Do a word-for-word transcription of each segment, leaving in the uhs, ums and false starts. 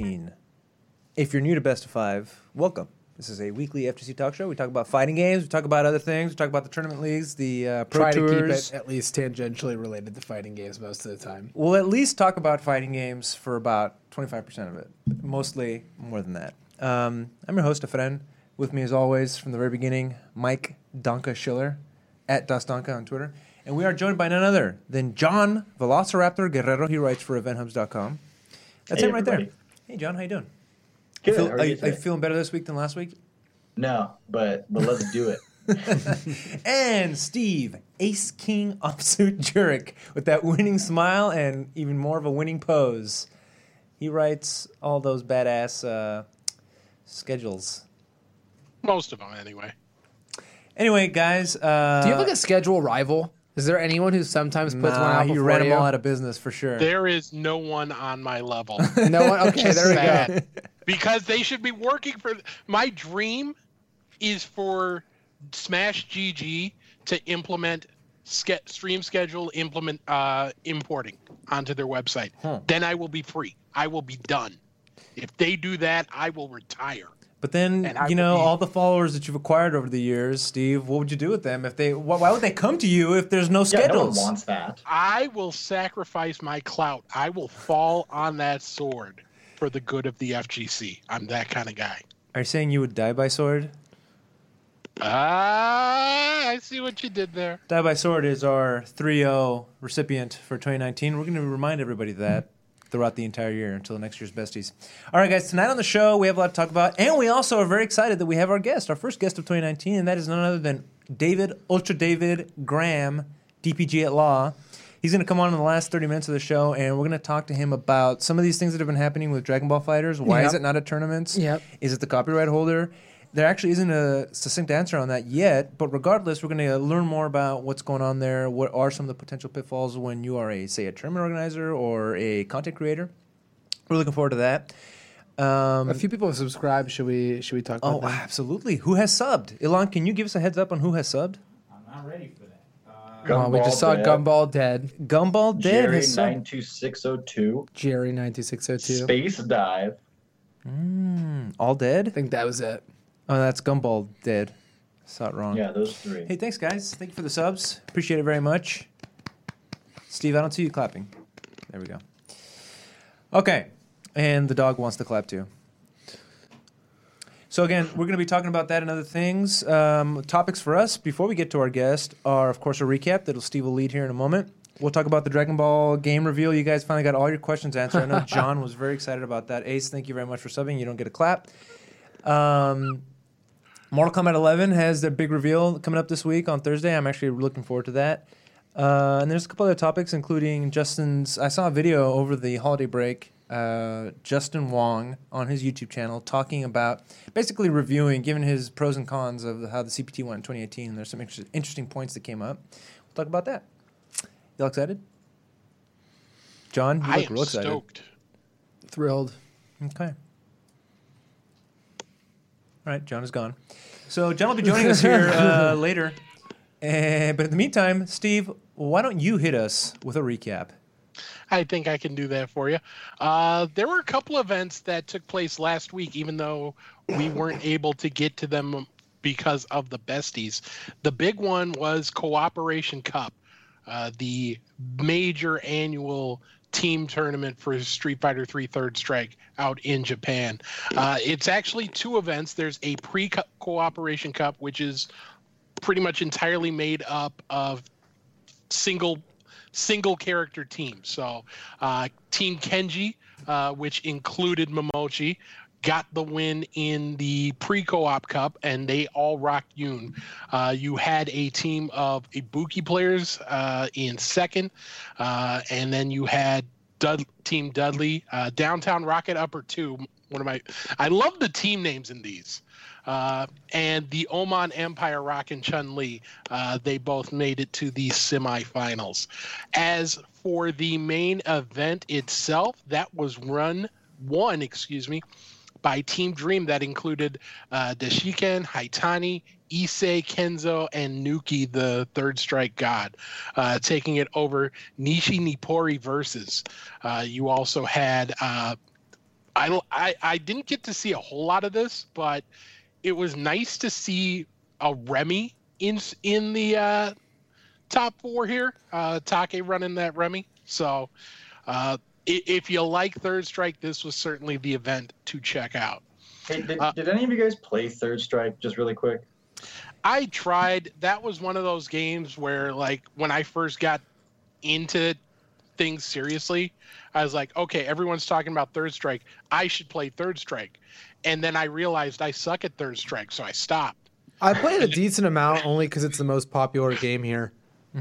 nineteen. If you're new to Best of Five, welcome. This is a weekly F G C talk show. We talk about fighting games. We talk about other things. We talk about the tournament leagues, the uh, pro Try tours. to keep it at least tangentially related to fighting games most of the time. We'll at least talk about fighting games for about twenty-five percent of it. Mostly more than that. Um, I'm your host, Efren. With me, as always, from the very beginning, Mike Donka Schiller, at DasDonka on Twitter. And we are joined by none other than John Velociraptor Guerrero. He writes for event hubs dot com. That's hey, him right everybody. there. Hey, John, how you doing? Good. Feel, how are, are, you you, are you feeling better this week than last week? No, but but let's do it. And Steve, Ace King Offsuit Jurek, with that winning smile and even more of a winning pose. He writes all those badass uh, schedules. Most of them, anyway. Anyway, guys. Uh, Do you have like a schedule rival? Is there anyone who sometimes puts nah, one out he before ran you? them all out of business for sure. There is no one on my level. No one? Okay, there we go. Sad. Because they should be working for... My dream is for Smash G G to implement ske- stream schedule, implement uh, importing onto their website. Huh. Then I will be free. I will be done. If they do that, I will retire. But then, And I you know, will be- all the followers that you've acquired over the years, Steve, what would you do with them? If they, why, why would they come to you if there's no Yeah, no schedules? one wants that. I will sacrifice my clout. I will fall on that sword for the good of the F G C. I'm that kind of guy. Are you saying you would die by sword? Ah, I see what you did there. Die by Sword is our three oh recipient for twenty nineteen. We're going to remind everybody of that throughout the entire year until next year's Besties. All right, guys, tonight on the show, we have a lot to talk about, and we also are very excited that we have our guest, our first guest of twenty nineteen, and that is none other than David, Ultra David Graham, D P G at Law. He's going to come on in the last thirty minutes of the show, and we're going to talk to him about some of these things that have been happening with Dragon Ball Fighters. Why Yep. is it not at tournaments? Yep. Is it the copyright holder? There actually isn't a succinct answer on that yet, but regardless, we're going to learn more about what's going on there. What are some of the potential pitfalls when you are a, say, a tournament organizer or a content creator? We're looking forward to that. Um, A few people have subscribed. Should we? Should we talk about oh, that? absolutely. Who has subbed? Ilan, can you give us a heads up on who has subbed? I'm not ready for that. Uh, Oh, we just saw Dead, Gumball Dead. Gumball Dead Jerry has subbed. nine two six zero two, Jerry nine two six zero two. Space Dive. Mm, all dead? I think that was it. Oh, that's Gumball Dead. Saw it wrong. Yeah, those three. Hey, thanks, guys. Thank you for the subs. Appreciate it very much. Steve, I don't see you clapping. There we go. Okay. And the dog wants to clap, too. So, again, we're going to be talking about that and other things. Um, topics for us, before we get to our guest, are, of course, a recap that Steve will lead here in a moment. We'll talk about the Dragon Ball game reveal. You guys finally got all your questions answered. I know John was very excited about that. Ace, thank you very much for subbing. You don't get a clap. Um... Mortal Kombat eleven has their big reveal coming up this week on Thursday. I'm actually looking forward to that. Uh, and there's a couple other topics, including Justin's... I saw a video over the holiday break, uh, Justin Wong on his YouTube channel talking about, basically reviewing, giving his pros and cons of how the C P T went in twenty eighteen. And there's some inter- interesting points that came up. We'll talk about that. Y'all excited? John, you I look am real excited. stoked. Thrilled. Okay. All right, John is gone. So John will be joining us here uh, later. Uh, but in the meantime, Steve, why don't you hit us with a recap? I think I can do that for you. Uh, there were a couple events that took place last week, even though we weren't able to get to them because of the besties. The big one was Cooperation Cup, uh, the major annual team tournament for Street Fighter three Third Strike out in Japan. Uh, it's actually two events. There's a pre-Cooperation Cup, which is pretty much entirely made up of single single character teams. So uh, Team Kenji, uh, which included Momochi, got the win in the pre-co-op cup, and they all rocked Yoon. Uh, you had a team of Ibuki players uh, in second, uh, and then you had Dud- Team Dudley, uh, Downtown Rocket Upper two. One of my, I love the team names in these. Uh, and the Oman Empire Rock and Chun-Li, uh, they both made it to the semifinals. As for the main event itself, that was run one, excuse me, by Team Dream that included uh, Dashiken, Haitani, Issei, Kenzo, and Nuki, the Third Strike God, uh, taking it over Nishi Nippori versus. Uh, you also had uh, I, I I didn't get to see a whole lot of this, but it was nice to see a Remy in in the uh, top four here. Uh, Take running that Remy. So uh, if you like Third Strike, this was certainly the event to check out. Hey, did, Uh, did any of you guys play Third Strike? Just really quick. I tried. That was one of those games where, like, when I first got into things seriously, I was like, okay, everyone's talking about Third Strike. I should play Third Strike. And then I realized I suck at Third Strike, so I stopped. I played a decent amount only because it's the most popular game here.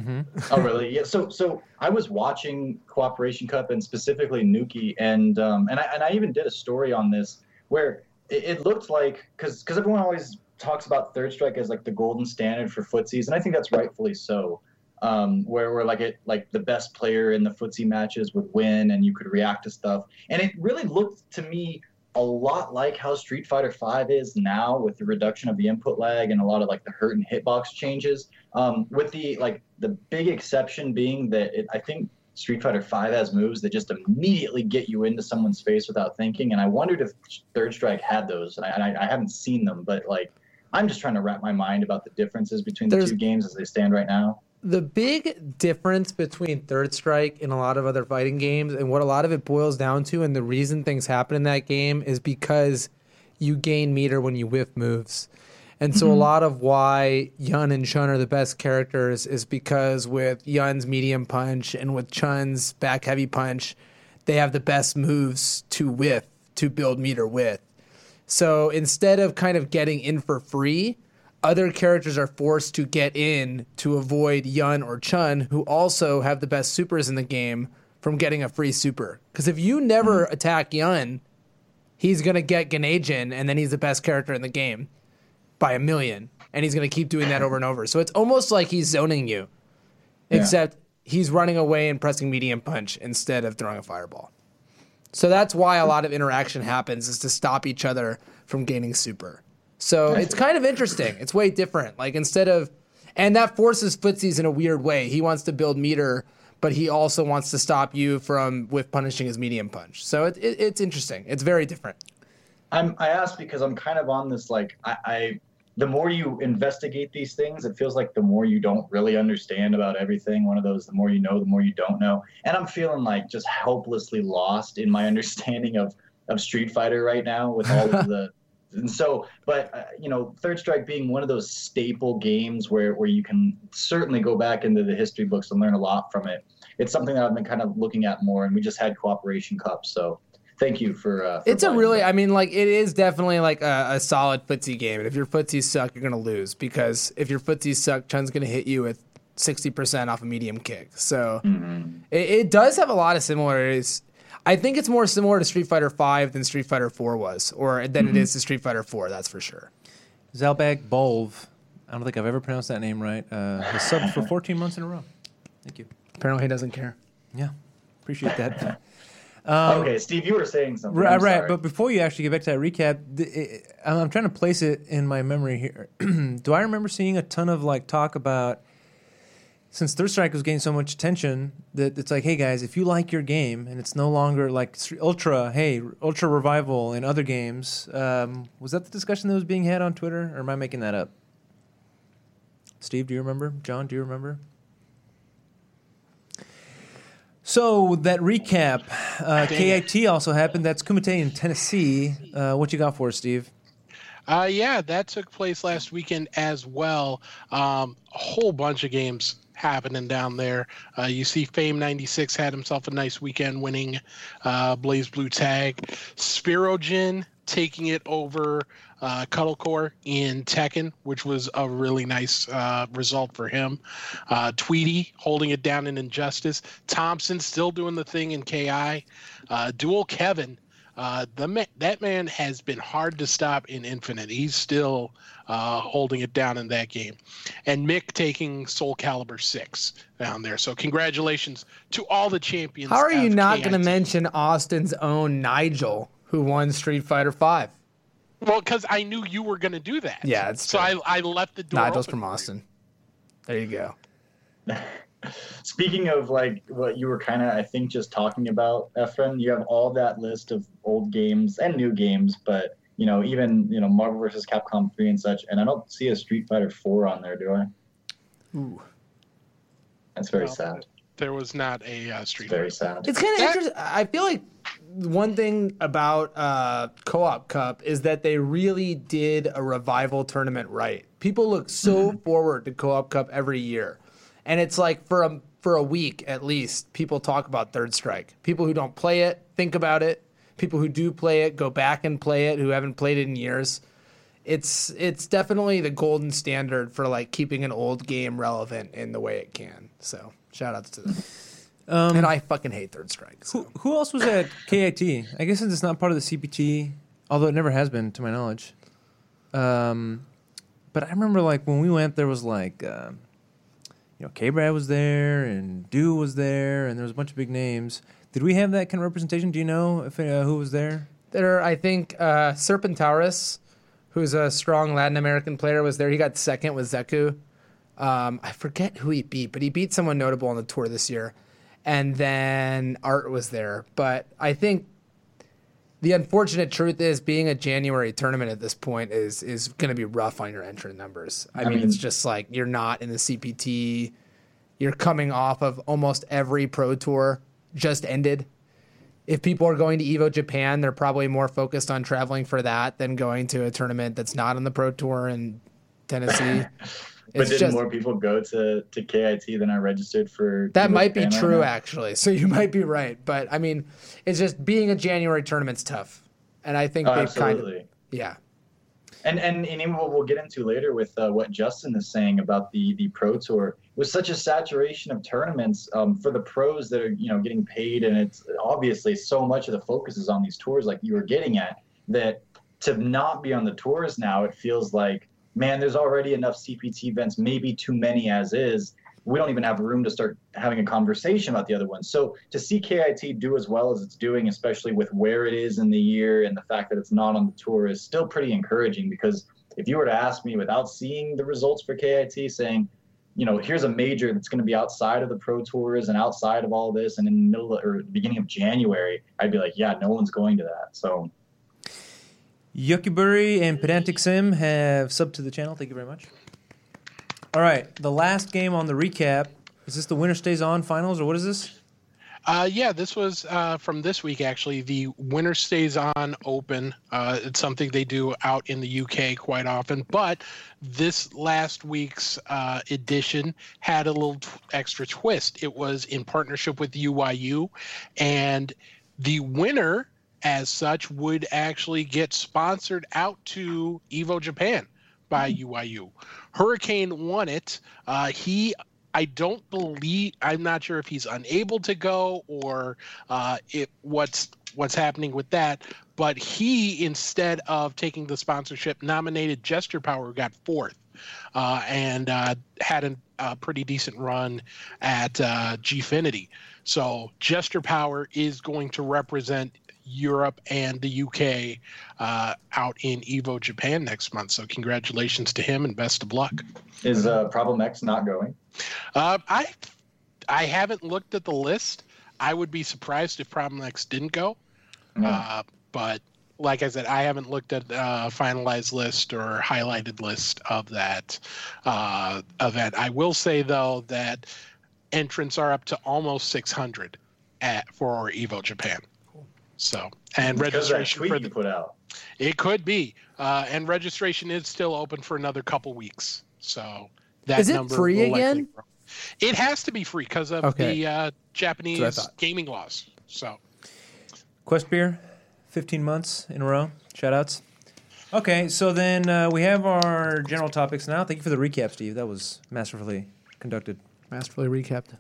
Oh, really? Yeah. So, so I was watching Cooperation Cup and specifically Nuki, and um, and I and I even did a story on this where it, it looked like because because everyone always talks about Third Strike as like the golden standard for footsies, and I think that's rightfully so. Um, where where like it like the best player in the footsie matches would win, and you could react to stuff, and it really looked to me a lot like how Street Fighter five is now, with the reduction of the input lag and a lot of like the hurt and hitbox changes. Um, with the like the big exception being that it, I think Street Fighter five has moves that just immediately get you into someone's face without thinking. And I wondered if Third Strike had those, and I, and I, I haven't seen them, but like I'm just trying to wrap my mind about the differences between the There's- two games as they stand right now. The big difference between Third Strike and a lot of other fighting games, and what a lot of it boils down to, and the reason things happen in that game, is because you gain meter when you whiff moves. And so a lot of why Yun and Chun are the best characters is because with Yun's medium punch and with Chun's back heavy punch, they have the best moves to whiff, to build meter with. So instead of kind of getting in for free, other characters are forced to get in to avoid Yun or Chun, who also have the best supers in the game, from getting a free super. Because if you never attack Yun, he's going to get Ganejin, and then he's the best character in the game by a million. And he's going to keep doing that over and over. So it's almost like he's zoning you, Yeah. except he's running away and pressing medium punch instead of throwing a fireball. So that's why a lot of interaction happens, is to stop each other from gaining super. So it's kind of interesting. It's way different. Like instead of, and that forces footsies in a weird way. He wants to build meter, but he also wants to stop you from with punishing his medium punch. So it, it, it's interesting. It's very different. I'm I asked because I'm kind of on this like I, I the more you investigate these things, it feels like the more you don't really understand about everything. One of those, the more you know, the more you don't know. And I'm feeling like just helplessly lost in my understanding of of Street Fighter right now with all of the. And so, but, uh, you know, Third Strike being one of those staple games where, where you can certainly go back into the history books and learn a lot from it. It's something that I've been kind of looking at more, and we just had Cooperation Cup. So thank you for. Uh, for It's a buying really, that. I mean, like, it is definitely like a, a solid footsie game. And if your footsies suck, you're going to lose. Because if your footsies suck, Chun's going to hit you with sixty percent off a medium kick. So Mm-hmm. it, it does have a lot of similarities. I think it's more similar to Street Fighter five than Street Fighter four was, or than it is to Street Fighter four, that's for sure. Zalbag Bolv. I don't think I've ever pronounced that name right. Uh, has subbed for fourteen months in a row. Thank you. Apparently he doesn't care. Yeah, appreciate that. Um, Okay, Steve, you were saying something. Right, I'm right. sorry. But before you actually get back to that recap, the, it, I'm I'm trying to place it in my memory here. Do I remember seeing a ton of like talk about, since Third Strike was getting so much attention, that it's like, hey guys, if you like your game and it's no longer like Ultra, hey, Ultra Revival and other games, um, was that the discussion that was being had on Twitter, or am I making that up? Steve, do you remember? John, do you remember? So that recap, uh, K I T also happened. That's Kumite in Tennessee. Uh, what you got for us, Steve? Uh, yeah, that took place last weekend as well. Um, a whole bunch of games happening down there. Uh, you see Fame ninety-six had himself a nice weekend winning uh, Blaze Blue Tag. Spirojin taking it over uh, Cuddlecore in Tekken, which was a really nice uh, result for him. Uh, Tweety holding it down in Injustice. Thompson still doing the thing in K I. Uh, Dual Kevin. Uh, the ma- that man has been hard to stop in Infinite. He's still uh, holding it down in that game. And Mick taking Soul Calibur six down there. So congratulations to all the champions. How are you of not K I T. going to mention Austin's own Nigel, who won Street Fighter five? Well, because I knew you were going to do that. Yeah, it's so I, true. I left the door Nigel's open from for you. Austin. There you go. Speaking of like what you were kind of, I think, just talking about, Efren, you have all that list of old games and new games, but you know, even you know, Marvel versus. Capcom three and such, and I don't see a Street Fighter four on there, do I? Ooh. That's very No, sad. There was not a uh, Street It's very Fighter. sad. It's kind of That- interesting. I feel like one thing about uh, Co-op Cup is that they really did a revival tournament right. People look so forward to Co-op Cup every year, and it's like for a for a week at least, people talk about Third Strike. People who don't play it think about it. People who do play it go back and play it. Who haven't played it in years. It's it's definitely the golden standard for like keeping an old game relevant in the way it can. So shout outs to them. Um, And I fucking hate Third Strike. So. who, who else was at K I T? I guess since it's not part of the C P T, although it never has been to my knowledge. Um, but I remember like when we went, there was like, uh, you know, K-Brad was there and Dew was there, and there was a bunch of big names. Did we have that kind of representation? Do you know if uh, who was there? There, I think uh, Serpentaurus, who's a strong Latin American player, was there. He got second with Zeku. Um, I forget who he beat, but he beat someone notable on the tour this year. And then Art was there. But I think the unfortunate truth is being a January tournament at this point is is going to be rough on your entrant numbers. I, I mean, mean- it's just like you're not in the C P T. You're coming off of almost every pro tour just ended. If people are going to Evo Japan, they're probably more focused on traveling for that than going to a tournament that's not on the pro tour in Tennessee. But It's didn't just more people go to, to K I T than are registered for? that Evo might be Japan right true now? actually. So you might be right, but I mean, it's just being a January tournament's tough, and I think Oh, they've kind absolutely. of yeah. And and and even what we'll get into later with uh, what Justin is saying about the the pro tour was such a saturation of tournaments um, for the pros that are you know getting paid, and it's obviously so much of the focus is on these tours, like you were getting at, that to not be on the tours now, it feels like, man, there's already enough C P T events, maybe too many as is. We don't even have room to start having a conversation about the other ones. So to see K I T do as well as it's doing, especially with where it is in the year and the fact that it's not on the tour, is still pretty encouraging, because if you were to ask me without seeing the results for K I T saying, you know, here's a major that's going to be outside of the pro tours and outside of all this and in the middle of, or the beginning of January, I'd be like, yeah, no one's going to that. So Yukiburi and Pedantic Sim have subbed to the channel. Thank you very much. All right, the last game on the recap. Is this the Winner Stays On finals, or what is this? Uh, yeah, this was uh, from this week, actually. The Winner Stays On Open. Uh, it's something they do out in the U K quite often. But this last week's uh, edition had a little t- extra twist. It was in partnership with U Y U. And the winner, as such, would actually get sponsored out to Evo Japan by U Y U. Hurricane won it. Uh, he, I don't believe, I'm not sure if he's unable to go or uh, it, what's what's happening with that. But he, instead of taking the sponsorship, nominated Gesture Power, who got fourth, uh, and uh, had a, a pretty decent run at uh, Gfinity. So Gesture Power is going to represent Europe and the U K uh, out in Evo Japan next month. So congratulations to him and best of luck. is uh, Problem X not going? Uh, I I haven't looked at the list. I would be surprised if Problem X didn't go. No. Uh, but like I said, I haven't looked at a finalized list or highlighted list of that uh, event. I will say, though, that entrants are up to almost six hundred at, for Evo Japan. So, and Because that registration tweet for you the, put out. it could be, uh, and registration is still open for another couple weeks. So that Is it number free will likely again? grow. It has to be free because of Okay. the uh, That's what I Japanese thought. gaming laws. So Quest Beer, fifteen months in a row. Shout outs. Okay, so then uh, we have our general topics now. Thank you for the recap, Steve. That was masterfully conducted. Masterfully recapped.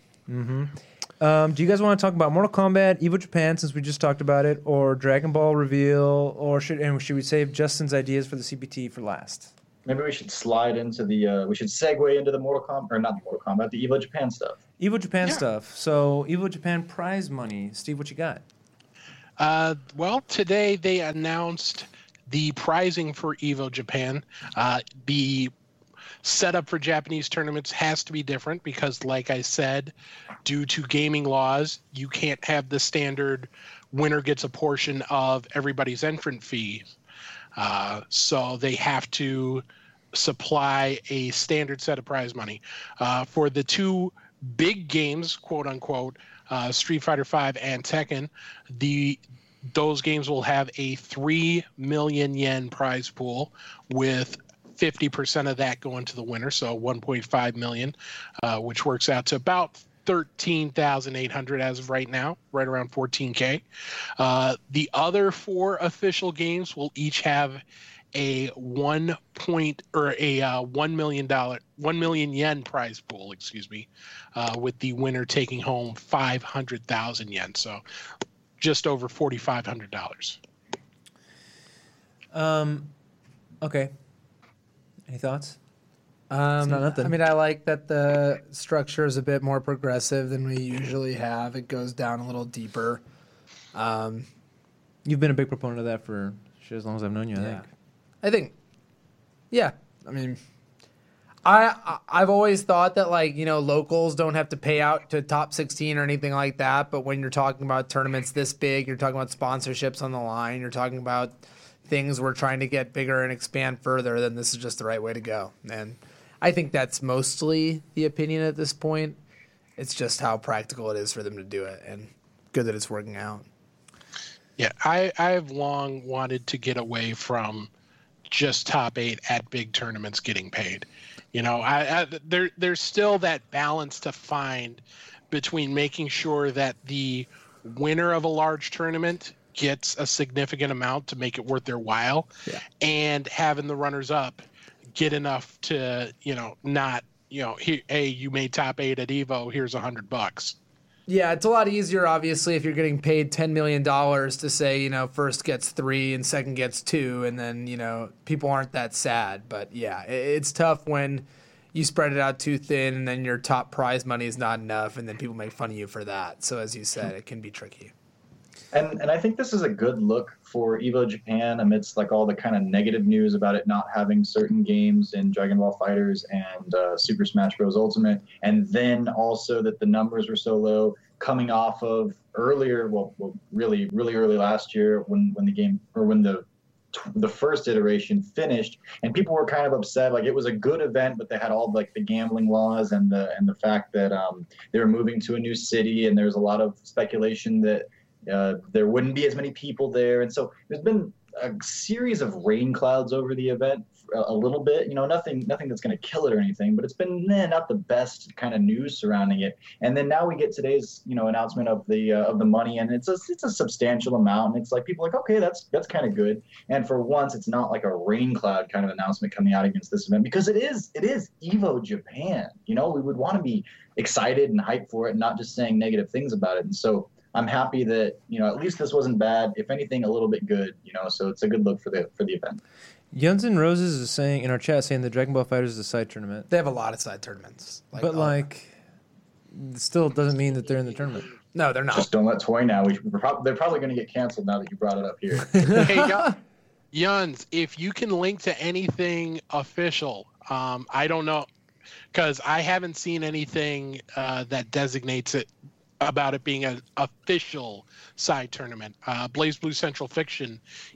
Um, do you guys want to talk about Mortal Kombat, Evo Japan, since we just talked about it, or Dragon Ball reveal, or should and should we save Justin's ideas for the C P T for last? Maybe we should slide into the, uh, we should segue into the Mortal Kombat, or not the Mortal Kombat, the Evo Japan stuff. Evo Japan Yeah. stuff. So Evo Japan prize money. Steve, what you got? Uh, well, today they announced the pricing for Evo Japan. Uh, the setup for Japanese tournaments has to be different because, like I said, due to gaming laws, you can't have the standard winner gets a portion of everybody's entrant fee. Uh, so they have to supply a standard set of prize money. Uh, for the two big games, quote unquote, uh, Street Fighter five and Tekken, the those games will have a three million yen prize pool with fifty percent of that going to the winner, so one point five million, uh, which works out to about thirteen thousand eight hundred as of right now, right around fourteen K. Uh, the other four official games will each have a one point or a uh, one million dollar, one million yen prize pool, excuse me, uh, with the winner taking home five hundred thousand yen, so just over forty-five hundred dollars. Um, okay. Any thoughts? Um, not nothing. I mean, I like that the structure is a bit more progressive than we usually have. It goes down a little deeper. Um, You've been a big proponent of that for shit as long as I've known you, I yeah. think. I think, yeah. I mean, I, I I've always thought that, like, you know, locals don't have to pay out to top sixteen or anything like that. But when you're talking about tournaments this big, you're talking about sponsorships on the line. You're talking about things we're trying to get bigger and expand further. Then this is just the right way to go. And I think that's mostly the opinion at this point. It's just how practical it is for them to do it, and good that it's working out. Yeah, I I've long wanted to get away from just top eight at big tournaments getting paid. You know, I, I there there's still that balance to find between making sure that the winner of a large tournament gets a significant amount to make it worth their while, Yeah. and having the runners up get enough to, you know, not, you know, he, hey, you made top eight at Evo, here's a hundred bucks. Yeah, it's a lot easier, obviously, if you're getting paid ten million dollars to say, you know, first gets three and second gets two, and then, you know, people aren't that sad. But, yeah, it's tough when you spread it out too thin and then your top prize money is not enough, and then people make fun of you for that. So, as you said, it can be tricky. And and I think this is a good look for Evo Japan amidst like all the kind of negative news about it not having certain games in Dragon Ball FighterZ and uh, Super Smash Bros. Ultimate, and then also that the numbers were so low coming off of earlier, well, well really really early last year when when the game or when the the first iteration finished, and people were kind of upset. Like, it was a good event, but they had all like the gambling laws and the and the fact that um, they were moving to a new city, and there's a lot of speculation that Uh, there wouldn't be as many people there. And so there's been a series of rain clouds over the event a, a little bit, you know, nothing nothing that's going to kill it or anything, but it's been eh, not the best kind of news surrounding it. And then now we get today's, you know, announcement of the uh, of the money, and it's a, it's a substantial amount. And it's like, people are like, okay, that's that's kind of good. And for once, it's not like a rain cloud kind of announcement coming out against this event, because it is it is Evo Japan. You know, we would want to be excited and hyped for it, and not just saying negative things about it. And so I'm happy that, you know, at least this wasn't bad. If anything, a little bit good, you know, so it's a good look for the for the event. Yunzen Roses is saying in our chat, saying the Dragon Ball FighterZ is a side tournament. They have a lot of side tournaments. Like, but, uh, like, it still doesn't mean that they're in the tournament. no, they're not. Just don't let Toy now. We, we're prob- they're probably going to get canceled now that you brought it up here. Hey, Yun- Yuns, if you can link to anything official, um, I don't know, because I haven't seen anything uh, that designates it about it being an official side tournament. Uh, Blaze Blue Central Fiction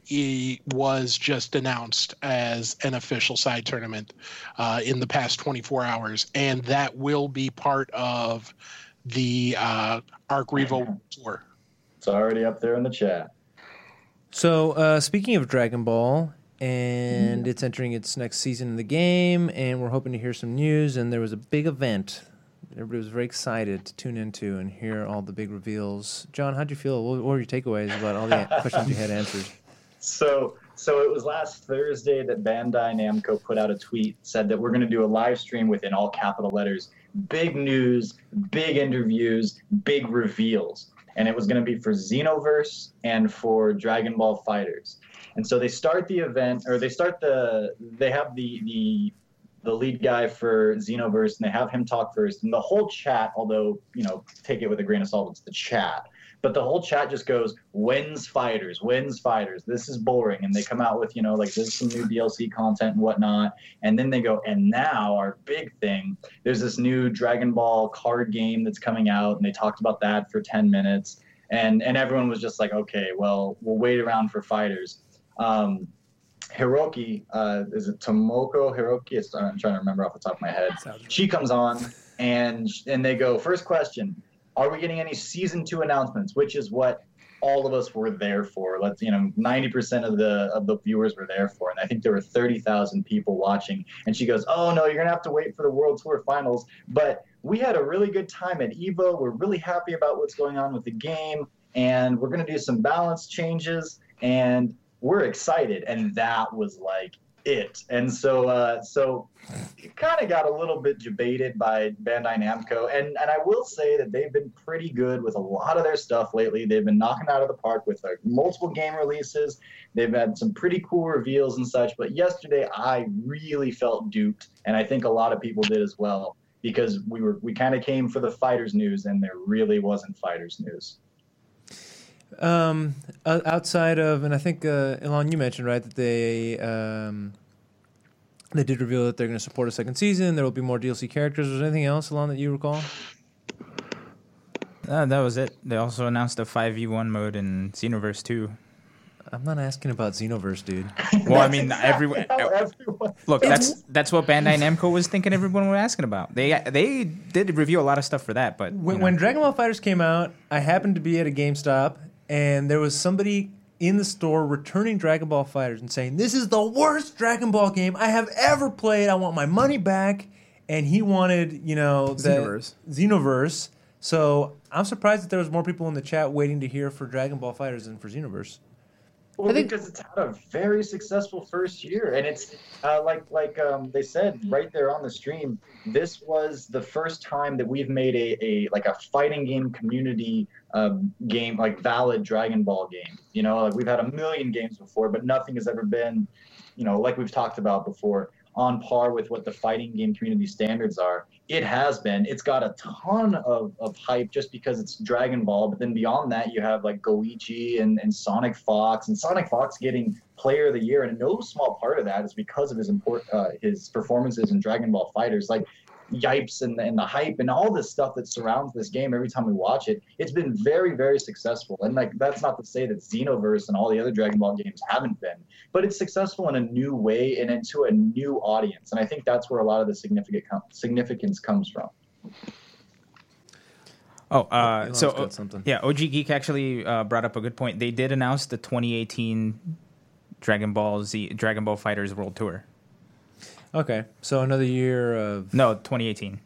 e- was just announced as an official side tournament uh, in the past twenty-four hours, and that will be part of the uh, Arc Revo tour. It's already up there in the chat. So, uh, speaking of Dragon Ball, and it's entering its next season in the game, and we're hoping to hear some news, and there was a big event everybody was very excited to tune into and hear all the big reveals. John, how'd you feel? What were your takeaways about all the questions you had answered? So, so it was last Thursday that Bandai Namco put out a tweet, said that we're going to do a live stream within all capital letters. Big news, big interviews, big reveals. And it was going to be for Xenoverse and for Dragon Ball FighterZ. And so they start the event, or they start the, they have the, the, the lead guy for Xenoverse, and they have him talk first. And the whole chat, although, you know, take it with a grain of salt, it's the chat. but the whole chat just goes, wins fighters, wins fighters. This is boring. And they come out with, you know, like there's some new D L C content and whatnot. And then they go, and now our big thing, there's this new Dragon Ball card game that's coming out. And they talked about that for ten minutes. And, and everyone was just like, okay, well, we'll wait around for fighters. Um, Hiroki, uh, is it Tomoko Hiroki? It's, I'm trying to remember off the top of my head. She comes on and, and they go, first question, are we getting any season two announcements? Which is what all of us were there for. Let's, you know, ninety percent of the of the viewers were there for. And I think there were thirty thousand people watching. And she goes, oh, no, you're going to have to wait for the World Tour Finals. But we had a really good time at EVO. We're really happy about what's going on with the game. And we're going to do some balance changes. And we're excited. And that was like it. And so uh, so it kind of got a little bit debated by Bandai Namco. And, and I will say that they've been pretty good with a lot of their stuff lately. They've been knocking out of the park with like multiple game releases. They've had some pretty cool reveals and such. But yesterday, I really felt duped. And I think a lot of people did as well, because we were we kind of came for the fighters news, and there really wasn't fighters news. Um, outside of, and I think uh, Elon, you mentioned right that they um, they did reveal that they're going to support a second season. There will be more D L C characters. Was there anything else, Elon, that you recall? Uh, that was it. They also announced a five v one mode in Xenoverse two. I'm not asking about Xenoverse, dude. Well, I mean, everyone. everyone. Look, that's that's what Bandai Namco was thinking. Everyone was asking about. They they did review a lot of stuff for that, but When, you know. when Dragon Ball FighterZ came out, I happened to be at a GameStop, and there was somebody in the store returning Dragon Ball FighterZ and saying, "This is the worst Dragon Ball game I have ever played. I want my money back." And he wanted, you know, the Xenoverse. Xenoverse. So I'm surprised that there was more people in the chat waiting to hear for Dragon Ball FighterZ than for Xenoverse. Well, I think- because it's had a very successful first year, and it's uh, like like um, they said right there on the stream. This was the first time that we've made a, a like a fighting game community um, game, like valid Dragon Ball game. You know, like we've had a million games before, but nothing has ever been, you know, like we've talked about before, on par with what the fighting game community standards are. It has been. It's got a ton of, of hype just because it's Dragon Ball. But then beyond that, you have like Goichi and, and Sonic Fox. And Sonic Fox getting Player of the Year. And no small part of that is because of his import, uh, his performances in Dragon Ball FighterZ. Like Yipes and, and the hype and all this stuff that surrounds this game every time we watch it. It's been very, very successful. And like that's not to say that Xenoverse and all the other Dragon Ball games haven't been. But it's successful in a new way and into a new audience. And I think that's where a lot of the significant com- significance comes from. Oh, uh, Elon's so got uh, something. yeah, O G Geek actually uh, brought up a good point. They did announce the twenty eighteen Dragon Ball Z Dragon Ball FighterZ World Tour. Okay, so another year of... No, twenty eighteen.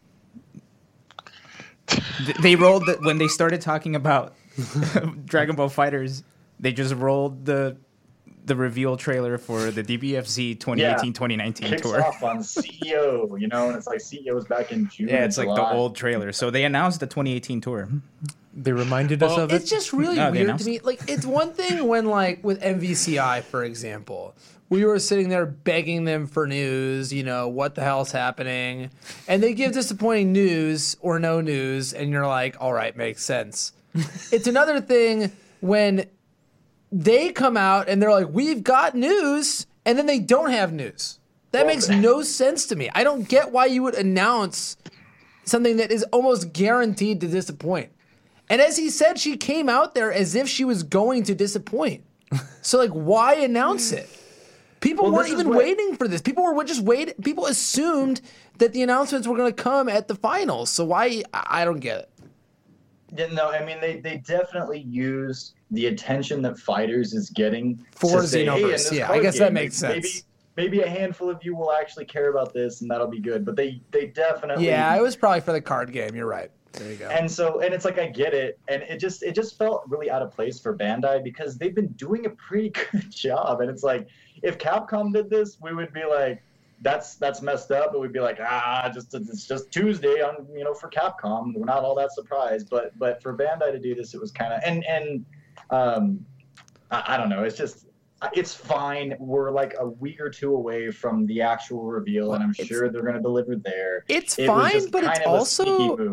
Th- they rolled the, when they started talking about Dragon Ball FighterZ. They just rolled the the reveal trailer for the D B F Z twenty eighteen twenty nineteen Kicks tour. off on C E O, you know, and it's like C E O's back in June. Yeah, it's like the July. old trailer. So they announced the twenty eighteen tour. They reminded us Well, of it. It's just really No, they weird announced to me. Like, it's one thing when, like, with M V C I, for example, we were sitting there begging them for news, you know, what the hell's happening? And they give disappointing news or no news, and you're like, all right, makes sense. It's another thing when they come out and they're like, we've got news, and then they don't have news. That Well, makes no sense to me. I don't get why you would announce something that is almost guaranteed to disappoint. And as he said, she came out there as if she was going to disappoint. So, like, why announce it? People Well, weren't this is even what- waiting for this. People were just waiting. People assumed that the announcements were going to come at the finals. So why? I I don't get it. Yeah, no, I mean they, they definitely use the attention that Fighters is getting For to say, hey, in Xenoverse. this Yeah, I card guess that game, makes maybe, sense. Maybe a handful of you will actually care about this, and that'll be good. But they they definitely Yeah, it was probably for the card game. You're right. There you go. And so, and it's like I get it, and it just it just felt really out of place for Bandai because they've been doing a pretty good job. And it's like if Capcom did this, we would be like, that's that's messed up. But we'd be like, ah, just it's just Tuesday on you know for Capcom. We're not all that surprised. But but for Bandai to do this, it was kind of and and um, I, I don't know. It's just. It's fine. We're like a week or two away from the actual reveal, and I'm It's- sure they're going to deliver there. It's It was fine, just but it's kind of a sneaky also move.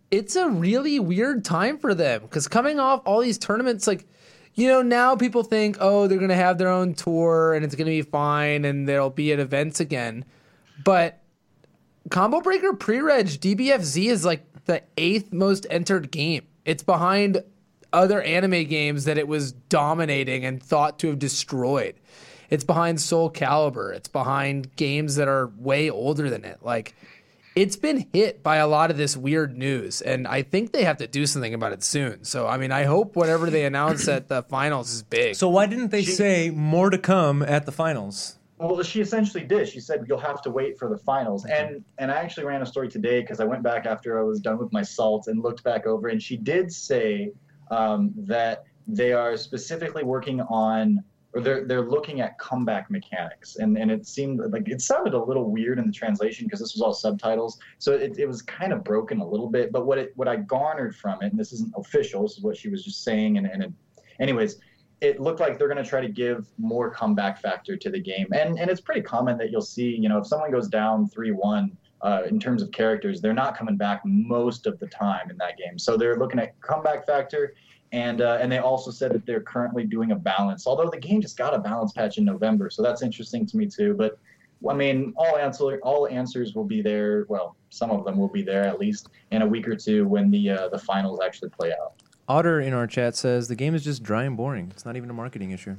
it's a really weird time for them because coming off all these tournaments, like, you know, now people think, oh, they're going to have their own tour and it's going to be fine and they'll be at events again. But Combo Breaker Pre-Reg D B F Z is like the eighth most entered game. It's behind other anime games that it was dominating and thought to have destroyed. It's behind Soul Calibur. It's behind games that are way older than it. Like, it's been hit by a lot of this weird news, and I think they have to do something about it soon. So, I mean, I hope whatever they announce at the finals is big. So why didn't they She- say more to come at the finals? Well, she essentially did. She said you'll have to wait for the finals, and and I actually ran a story today because I went back after I was done with my salt and looked back over, and she did say um, that they are specifically working on, or they're they're looking at comeback mechanics, and and it seemed like it sounded a little weird in the translation because this was all subtitles, so it, it was kind of broken a little bit. But what it what I garnered from it, and this isn't official, this is what she was just saying, and and it, anyways. It looked like they're going to try to give more comeback factor to the game. And and it's pretty common that you'll see, you know, if someone goes down three one uh, in terms of characters, they're not coming back most of the time in that game. So they're looking at comeback factor. And uh, and they also said that they're currently doing a balance, although the game just got a balance patch in November. So that's interesting to me, too. But, I mean, all, answer, all answers will be there. Well, some of them will be there at least in a week or two when the uh, the finals actually play out. Otter in our chat says the game is just dry and boring. It's not even a marketing issue.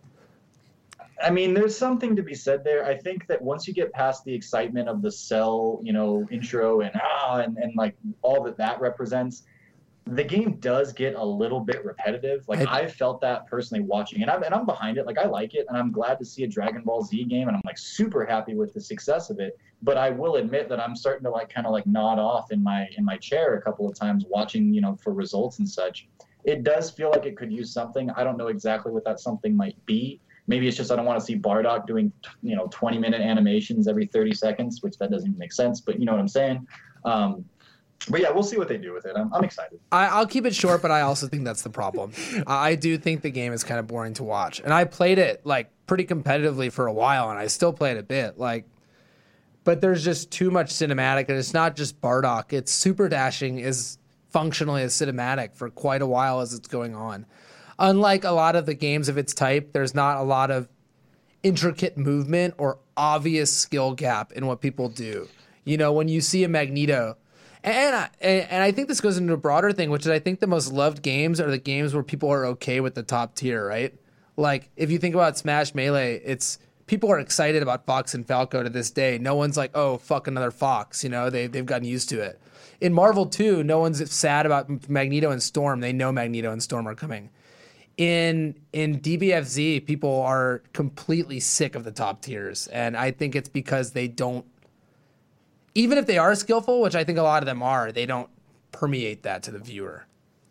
I mean, there's something to be said there. I think that once you get past the excitement of the Cell, you know, intro and ah, and, and like all that that represents, the game does get a little bit repetitive. Like I- I've felt that personally watching, and I'm and I'm behind it. Like I like it, and I'm glad to see a Dragon Ball Z game, and I'm like super happy with the success of it. But I will admit that I'm starting to like kind of like nod off in my in my chair a couple of times watching, you know, for results and such. It does feel like it could use something. I don't know exactly what that something might be. Maybe it's just I don't want to see Bardock doing, you know, twenty minute animations every thirty seconds, which that doesn't even make sense. But you know what I'm saying. Um, But yeah, we'll see what they do with it. I'm, I'm excited. I, I'll keep it short, but I also think that's the problem. I I do think the game is kind of boring to watch, and I played it like pretty competitively for a while, and I still play it a bit. Like, but there's just too much cinematic, and it's not just Bardock. It's super dashing is functionally a cinematic for quite a while as it's going on. Unlike a lot of the games of its type, there's not a lot of intricate movement or obvious skill gap in what people do. You know, when you see a Magneto. And I, and I think this goes into a broader thing, which is I think the most loved games are the games where people are okay with the top tier, right? Like, if you think about Smash Melee, it's people are excited about Fox and Falco to this day. No one's like, oh, fuck another Fox. You know, they, they've gotten used to it. In Marvel two, no one's sad about Magneto and Storm. They know Magneto and Storm are coming. In in D B F Z, people are completely sick of the top tiers. And I think it's because they don't, even if they are skillful, which I think a lot of them are, they don't permeate that to the viewer.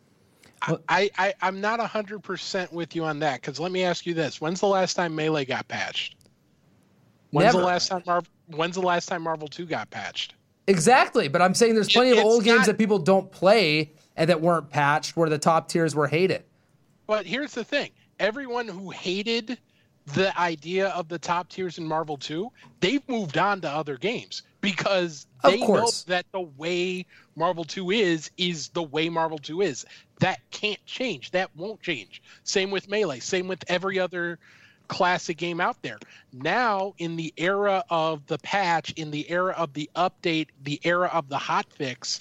I, I, I'm not one hundred percent with you on that, because let me ask you this. When's the last time Melee got patched? When's Never. the last time Marvel When's the last time Marvel two got patched? Exactly, but I'm saying there's plenty It- of old it's games not- that people don't play and that weren't patched where the top tiers were hated. But here's the thing. Everyone who hated the idea of the top tiers in Marvel two, they've moved on to other games because Of they know course. that the way Marvel two is is the way Marvel two is. That can't change. That won't change. Same with Melee. Same with every other classic game out there. Now, in the era of the patch, in the era of the update, the era of the hotfix,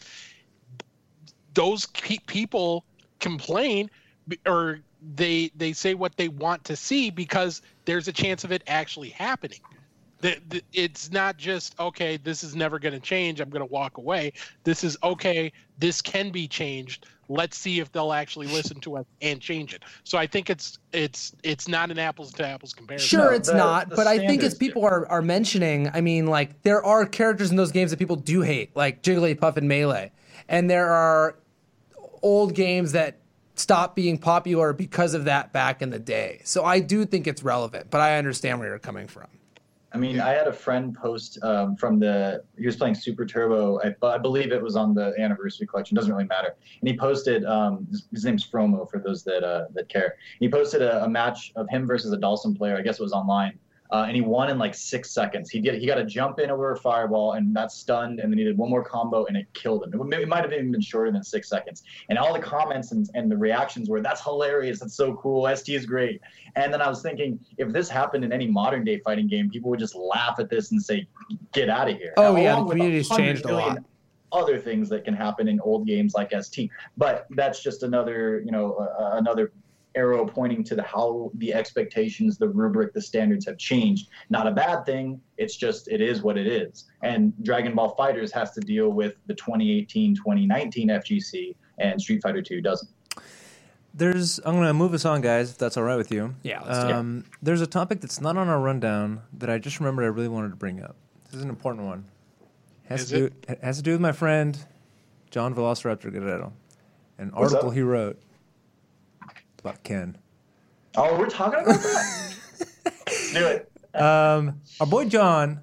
those pe- people complain b- or they they say what they want to see because there's a chance of it actually happening. The, the, it's not just, okay, this is never going to change, I'm going to walk away. This is, okay, this can be changed. Let's see if they'll actually listen to us and change it. So I think it's it's it's not an apples to apples comparison. Sure, No, it's the- not, the but I think as standards people are, are mentioning, I mean, like, there are characters in those games that people do hate, like Jigglypuff and Melee. And there are old games that stopped being popular because of that back in the day. So I do think it's relevant, but I understand where you're coming from. I mean, I had a friend post um, from the, he was playing Super Turbo. I, I believe it was on the anniversary collection. Doesn't really matter. And he posted, um, his, his name's Fromo for those that uh, that care. He posted a, a match of him versus a Dawson player. I guess it was online. Uh, and he won in like six seconds. He did. He got a jump in over a fireball, and that stunned. And then he did one more combo, and it killed him. It, it might have even been shorter than six seconds. And all the comments and, and the reactions were, "That's hilarious. That's so cool. S T is great." And then I was thinking, if this happened in any modern day fighting game, people would just laugh at this and say, "Get out of here." Oh yeah, Along the with community's one hundred changed a billion lot. Other things that can happen in old games like S T, but that's just another, you know, uh, another arrow pointing to the how the expectations, the rubric, the standards have changed. Not a bad thing. It's just, it is what it is. And Dragon Ball FighterZ has to deal with the twenty eighteen twenty nineteen F G C, and Street Fighter two doesn't. There's. I'm going to move us on, guys, if that's all right with you. Yeah, let's do it. Um, there's a topic that's not on our rundown that I just remembered I really wanted to bring up. This is an important one. Has Is to do, it? it has to do with my friend, John Velociraptor Guerrero. An What's article up? he wrote about Ken. Oh, we're talking about that? Let's do it. Um, our boy John,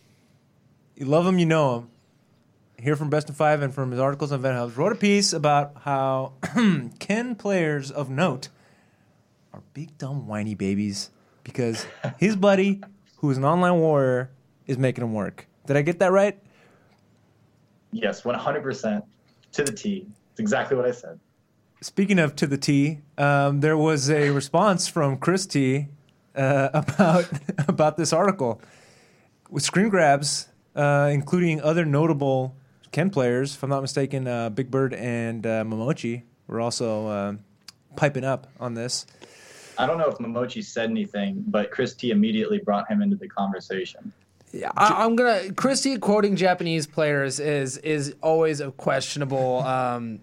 you love him, you know him. Here from Best of Five and from his articles on Event Hubs, wrote a piece about how Ken players of note are big, dumb, whiny babies because his buddy, who is an online warrior, is making him work. Did I get that right? Yes, one hundred percent to the T. It's exactly what I said. Speaking of to the T, um, there was a response from Chris T uh, about about this article with screen grabs, uh, including other notable Ken players. If I'm not mistaken, uh, Big Bird and uh, Momochi were also uh, piping up on this. I don't know if Momochi said anything, but Chris T immediately brought him into the conversation. Yeah, I, I'm gonna. Christy quoting Japanese players is is always a questionable um,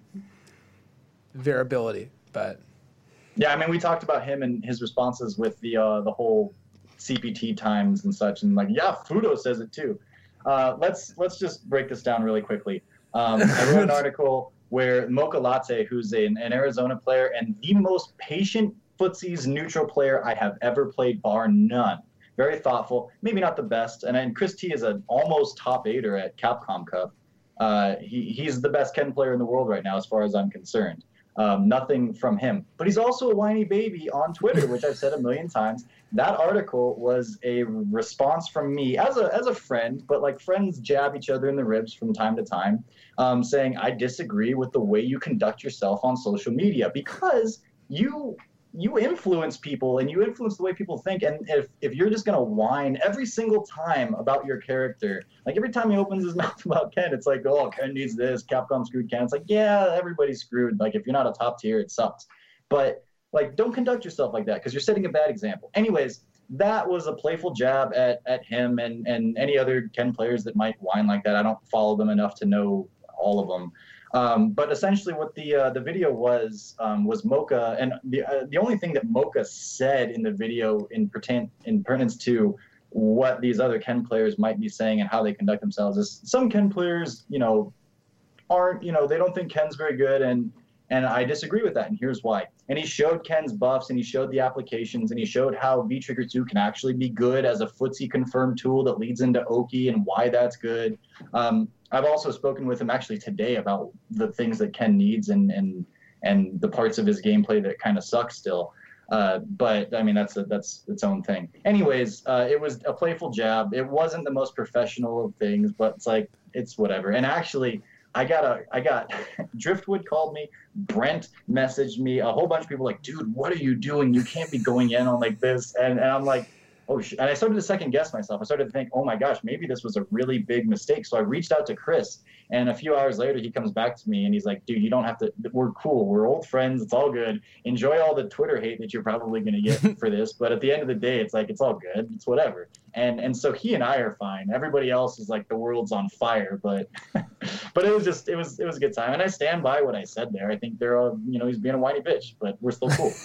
variability, but Yeah, I mean, we talked about him and his responses with the uh, the whole C P T times and such, and like, yeah, Fudo says it too. Uh, let's let's just break this down really quickly. Um, I wrote an article where Mocha Latte, who's a, an Arizona player and the most patient footsies neutral player I have ever played, bar none. Very thoughtful, maybe not the best. And then Chris T is an almost top eighter at Capcom Cup. Uh, he, he's the best Ken player in the world right now, as far as I'm concerned. Um, nothing from him. But he's also a whiny baby on Twitter, which I've said a million times. That article was a response from me as a as a friend, but like friends jab each other in the ribs from time to time, um, saying, I disagree with the way you conduct yourself on social media because you you influence people and you influence the way people think. And if, if you're just going to whine every single time about your character, like every time he opens his mouth about Ken, it's like, oh, Ken needs this, Capcom screwed Ken. It's like, yeah, everybody's screwed. Like if you're not a top tier, it sucks. But like, don't conduct yourself like that because you're setting a bad example. Anyways, that was a playful jab at, at him and, and any other Ken players that might whine like that. I don't follow them enough to know all of them. Um, but essentially, what the uh, the video was um, was Mocha, and the uh, the only thing that Mocha said in the video in pertain in pertinence to what these other Ken players might be saying and how they conduct themselves is some Ken players, you know, aren't you know they don't think Ken's very good, and and I disagree with that, and here's why. And he showed Ken's buffs, and he showed the applications, and he showed how V-Trigger two can actually be good as a footsie confirmed tool that leads into Oki and why that's good. Um, I've also spoken with him actually today about the things that Ken needs and and and the parts of his gameplay that kind of suck still. Uh, but I mean that's a, that's its own thing. Anyways, uh, it was a playful jab. It wasn't the most professional of things, but it's like it's whatever. And actually, I got a I got Driftwood called me, Brent messaged me, a whole bunch of people like, dude, what are you doing? You can't be going in on like this. And and I'm like, oh, sh-. And I started to second guess myself. I started to think, oh my gosh, maybe this was a really big mistake. So I reached out to Chris, and a few hours later, he comes back to me and he's like, dude, you don't have to, we're cool. We're old friends. It's all good. Enjoy all the Twitter hate that you're probably going to get for this. But at the end of the day, it's like, it's all good. It's whatever. And and so he and I are fine. Everybody else is like, the world's on fire. But but it was just, it was, it was a good time. And I stand by what I said there. I think they're all, you know, he's being a whiny bitch, but we're still cool.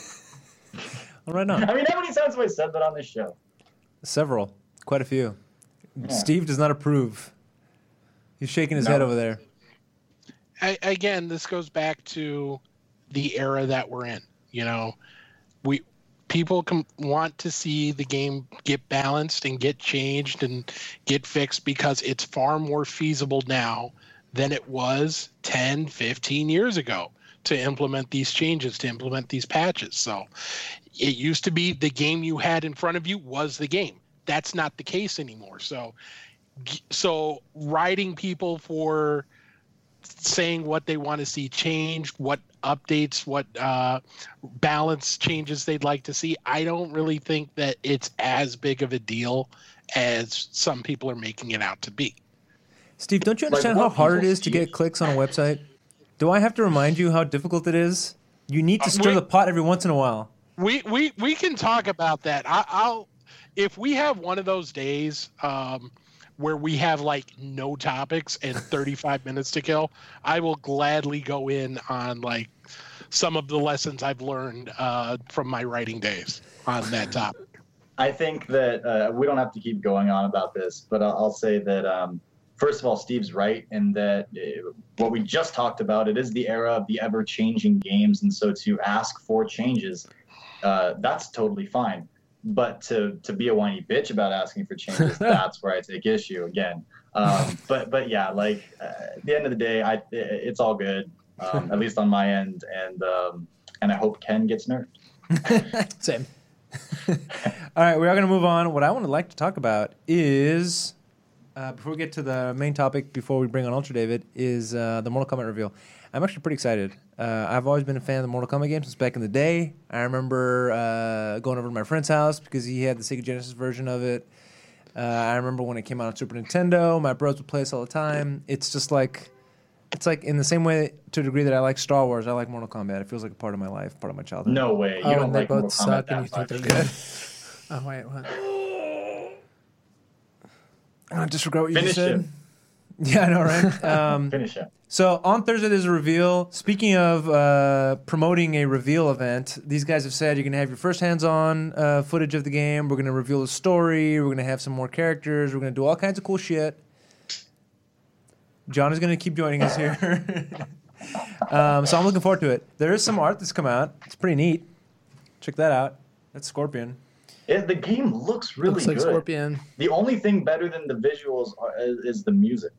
All right, on. I mean, how many times have I said that on this show? Several, quite a few. Yeah. Steve does not approve. He's shaking his No. head over there. I, again, this goes back to the era that we're in. You know, we people can want to see the game get balanced and get changed and get fixed because it's far more feasible now than it was ten, fifteen years ago to implement these changes, to implement these patches. So it used to be the game you had in front of you was the game. that's not the case anymore. So, so riding people for saying what they want to see change, what updates, what uh, balance changes they'd like to see, I don't really think that it's as big of a deal as some people are making it out to be. Steve, don't you Like, understand what how hard it people is to see- get clicks on a website? Do I have to remind you how difficult it is? You need to Uh, stir wait. the pot every once in a while. We we we can talk about that. I, I'll if we have one of those days um, where we have like no topics and thirty-five minutes to kill, I will gladly go in on like some of the lessons I've learned uh, from my writing days on that topic. I think that uh, we don't have to keep going on about this, but I'll, I'll say that um, first of all, Steve's right in that uh, what we just talked about, it is the era of the ever-changing games, and so to ask for changes, uh, that's totally fine. But to to be a whiny bitch about asking for changes, that's where I take issue again. Um, but but yeah, like uh, at the end of the day, I it's all good, um, at least on my end, and um, and I hope Ken gets nerfed. Same. All right, we are going to move on. What I would like to talk about is, uh, before we get to the main topic, before we bring on Ultra David, is uh, the Mortal Kombat reveal. I'm actually pretty excited. Uh, I've always been a fan of the Mortal Kombat games since back in the day. I remember uh, going over to my friend's house because he had the Sega Genesis version of it. Uh, I remember when it came out on Super Nintendo. My bros would play this all the time. It's just like, it's like in the same way to a degree that I like Star Wars, I like Mortal Kombat. It feels like a part of my life, part of my childhood. No way, you Oh, don't and they like both Mortal suck, Kombat and you that think much. they're good. Oh wait, what? I just regret what you Finish just said. it. Yeah, I know, right? Um, Finish it. So on Thursday, there's a reveal. Speaking of uh, promoting a reveal event, these guys have said you're going to have your first hands-on uh, footage of the game. We're going to reveal the story. We're going to have some more characters. We're going to do all kinds of cool shit. John is going to keep joining us here. um, so I'm looking forward to it. There is some art that's come out. It's pretty neat. Check that out. That's Scorpion. It, the game looks really Looks like good. Scorpion. The only thing better than the visuals are, is, is the music.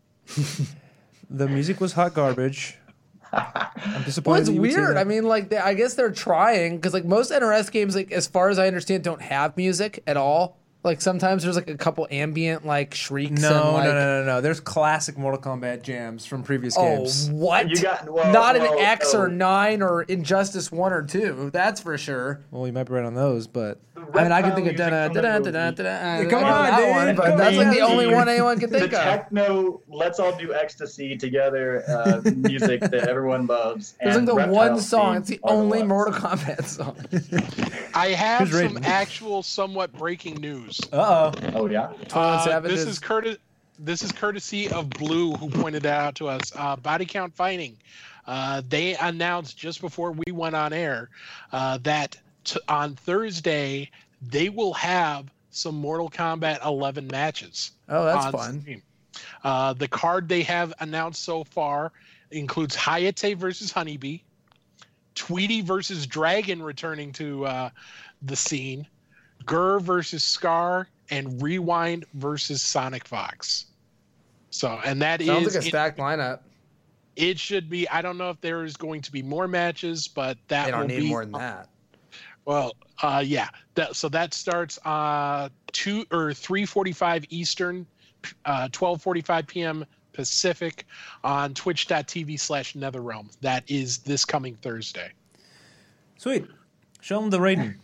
The music was hot garbage. I'm disappointed. Well, it's that you would say weird. that. I mean, like, they, I guess they're trying because, like, most N R S games, like, as far as I understand, don't have music at all. Like, sometimes there's like a couple ambient like shrieks. No, and, like, no, no, no, no. There's classic Mortal Kombat jams from previous Oh, games. what? You got- well, Not well, an X so- or nine or Injustice one or two. That's for sure. Well, you might be right on those, but I mean, I can reptile think of music da da from the da da movie. da da da. Come I know on, that dude. one, but Come that's on, like the only dude. one anyone can The think of. techno, let's all do ecstasy together uh, music that everyone loves. There's like and the Reptile's one song. theme It's the are the only ones. Mortal Kombat song. I have Who's some rating? actual somewhat breaking news. uh oh. Oh yeah. Uh, Savages. this is courtesy. This is courtesy of Blue, who pointed that out to us. Uh, Body Count Fighting. Uh, they announced just before we went on air uh, that t- on Thursday they will have some Mortal Kombat eleven matches. Oh, that's on fun. stream. Uh, the card they have announced so far includes Hayate versus Honeybee, Tweety versus Dragon returning to uh, the scene, Gur versus Scar, and Rewind versus Sonic Fox. So, and that Sounds is like a stacked lineup. it, it should be. I don't know if there is going to be more matches, but that They don't will need be more than that. well, uh, yeah. That, so that starts uh two or three forty-five Eastern, uh, twelve forty-five p.m. Pacific on Twitch.tv slash NetherRealm. That is this coming Thursday. Sweet. Show him the rating.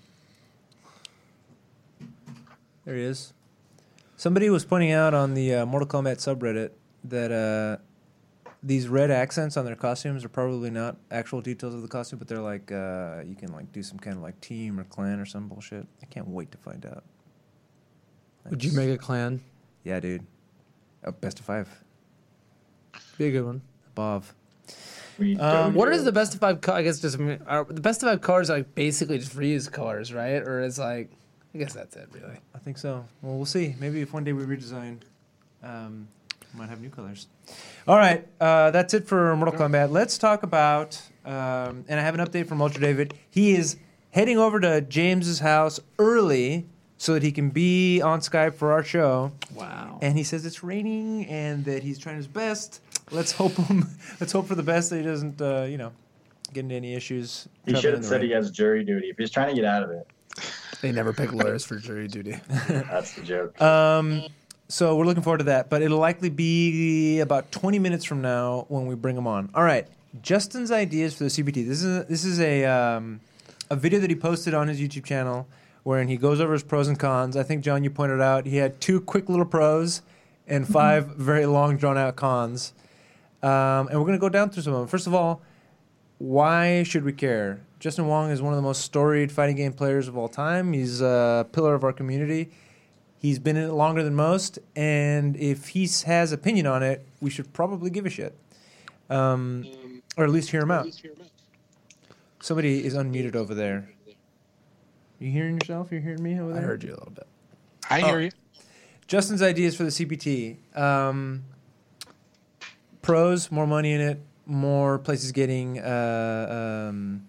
There he is. Somebody was pointing out on the uh, Mortal Kombat subreddit that uh, these red accents on their costumes are probably not actual details of the costume, but they're like uh, you can like do some kind of like team or clan or some bullshit. I can't wait to find out. Would you make a clan? Yeah, dude. Oh, best of five. Be a good one. Above. We Um, dojo. What is the best of five? Co- I guess just are, the best of five colors are like basically just reused colors, right? Or it's like, I guess that's it, really. I think so. Well, we'll see. Maybe if one day we redesign, um, we might have new colors. All right, uh, that's it for Mortal Kombat. Let's talk about, um, and I have an update from Ultra David. He is heading over to James's house early so that he can be on Skype for our show. Wow. And he says it's raining and that he's trying his best. Let's hope him. Let's hope for the best that he doesn't, uh, you know, get into any issues. He traveling should in have the said rain. he has jury duty if he's trying to get out of it. They never pick lawyers for jury duty. That's the joke. Um, so we're looking forward to that, but it'll likely be about twenty minutes from now when we bring them on. All right, Justin's ideas for the C B T. This is a, this is a um, a video that he posted on his YouTube channel, wherein he goes over his pros and cons. I think, John, you pointed out he had two quick little pros and five very long, drawn-out cons. Um, and we're going to go down through some of them. First of all, why should we care? Justin Wong is one of the most storied fighting game players of all time. He's a pillar of our community. He's been in it longer than most, and if he has opinion on it, we should probably give a shit. Um, or at least hear him out. Somebody is unmuted over there. You hearing yourself? You're hearing me over there? I heard you a little bit. I hear Oh. you. Justin's ideas for the C P T. Um, pros, more money in it, more places getting uh, um,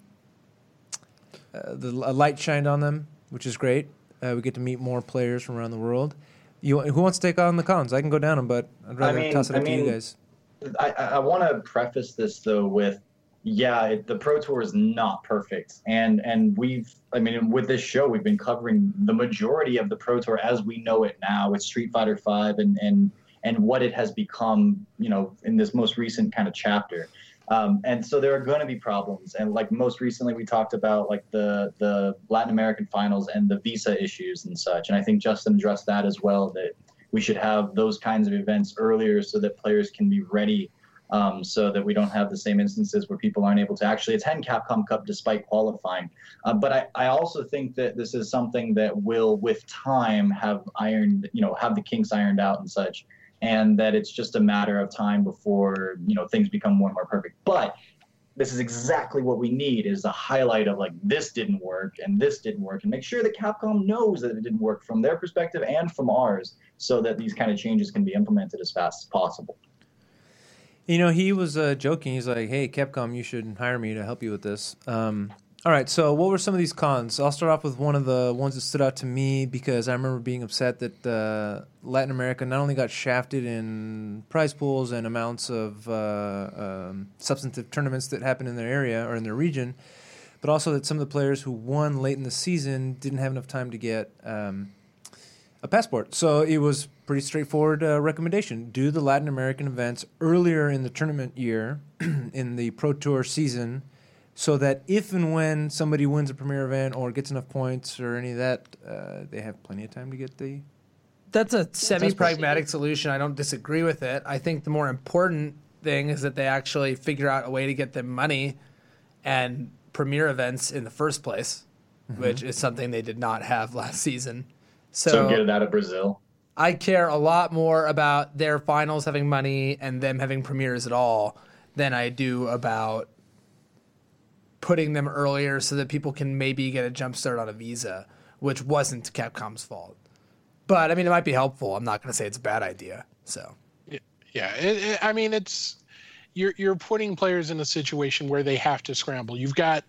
uh, the a light shined on them, which is great. Uh, we get to meet more players from around the world. You, who wants to take on the cons? I can go down them, but I'd rather I mean, toss it up I to you mean, guys. I, I want to preface this though with, yeah, it, the Pro Tour is not perfect, and and we've, I mean, with this show, we've been covering the majority of the Pro Tour as we know it now with Street Fighter five and and and what it has become, you know, in this most recent kind of chapter. Um, and so there are going to be problems, and like most recently, we talked about like the the Latin American finals and the visa issues and such. And I think Justin addressed that as well. That we should have those kinds of events earlier so that players can be ready. Um, so that we don't have the same instances where people aren't able to actually attend Capcom Cup despite qualifying. Uh, but I, I also think that this is something that will, with time, have ironed, you know, have the kinks ironed out and such, and that it's just a matter of time before, you know, things become more and more perfect. But this is exactly what we need, is a highlight of like, this didn't work and this didn't work, and make sure that Capcom knows that it didn't work from their perspective and from ours, so that these kind of changes can be implemented as fast as possible. You know, he was uh, joking. He's like, hey, Capcom, you should hire me to help you with this. Um, all right, so what were some of these cons? I'll start off with one of the ones that stood out to me because I remember being upset that uh, Latin America not only got shafted in prize pools and amounts of uh, um, substantive tournaments that happened in their area or in their region, but also that some of the players who won late in the season didn't have enough time to get um, a passport. So it was pretty straightforward uh, recommendation. Do the Latin American events earlier in the tournament year, in the Pro Tour season, so that if and when somebody wins a premier event or gets enough points or any of that, uh, they have plenty of time to get the... That's a semi-pragmatic solution. I don't disagree with it. I think the more important thing is that they actually figure out a way to get them money and premier events in the first place, mm-hmm. which is something they did not have last season. So, So get it out of Brazil. I care a lot more about their finals having money and them having premieres at all than I do about putting them earlier so that people can maybe get a jump start on a visa, which wasn't Capcom's fault. But, I mean, it might be helpful. I'm not going to say it's a bad idea. So, Yeah, it, it, I mean, it's you're you're putting players in a situation where they have to scramble. You've got,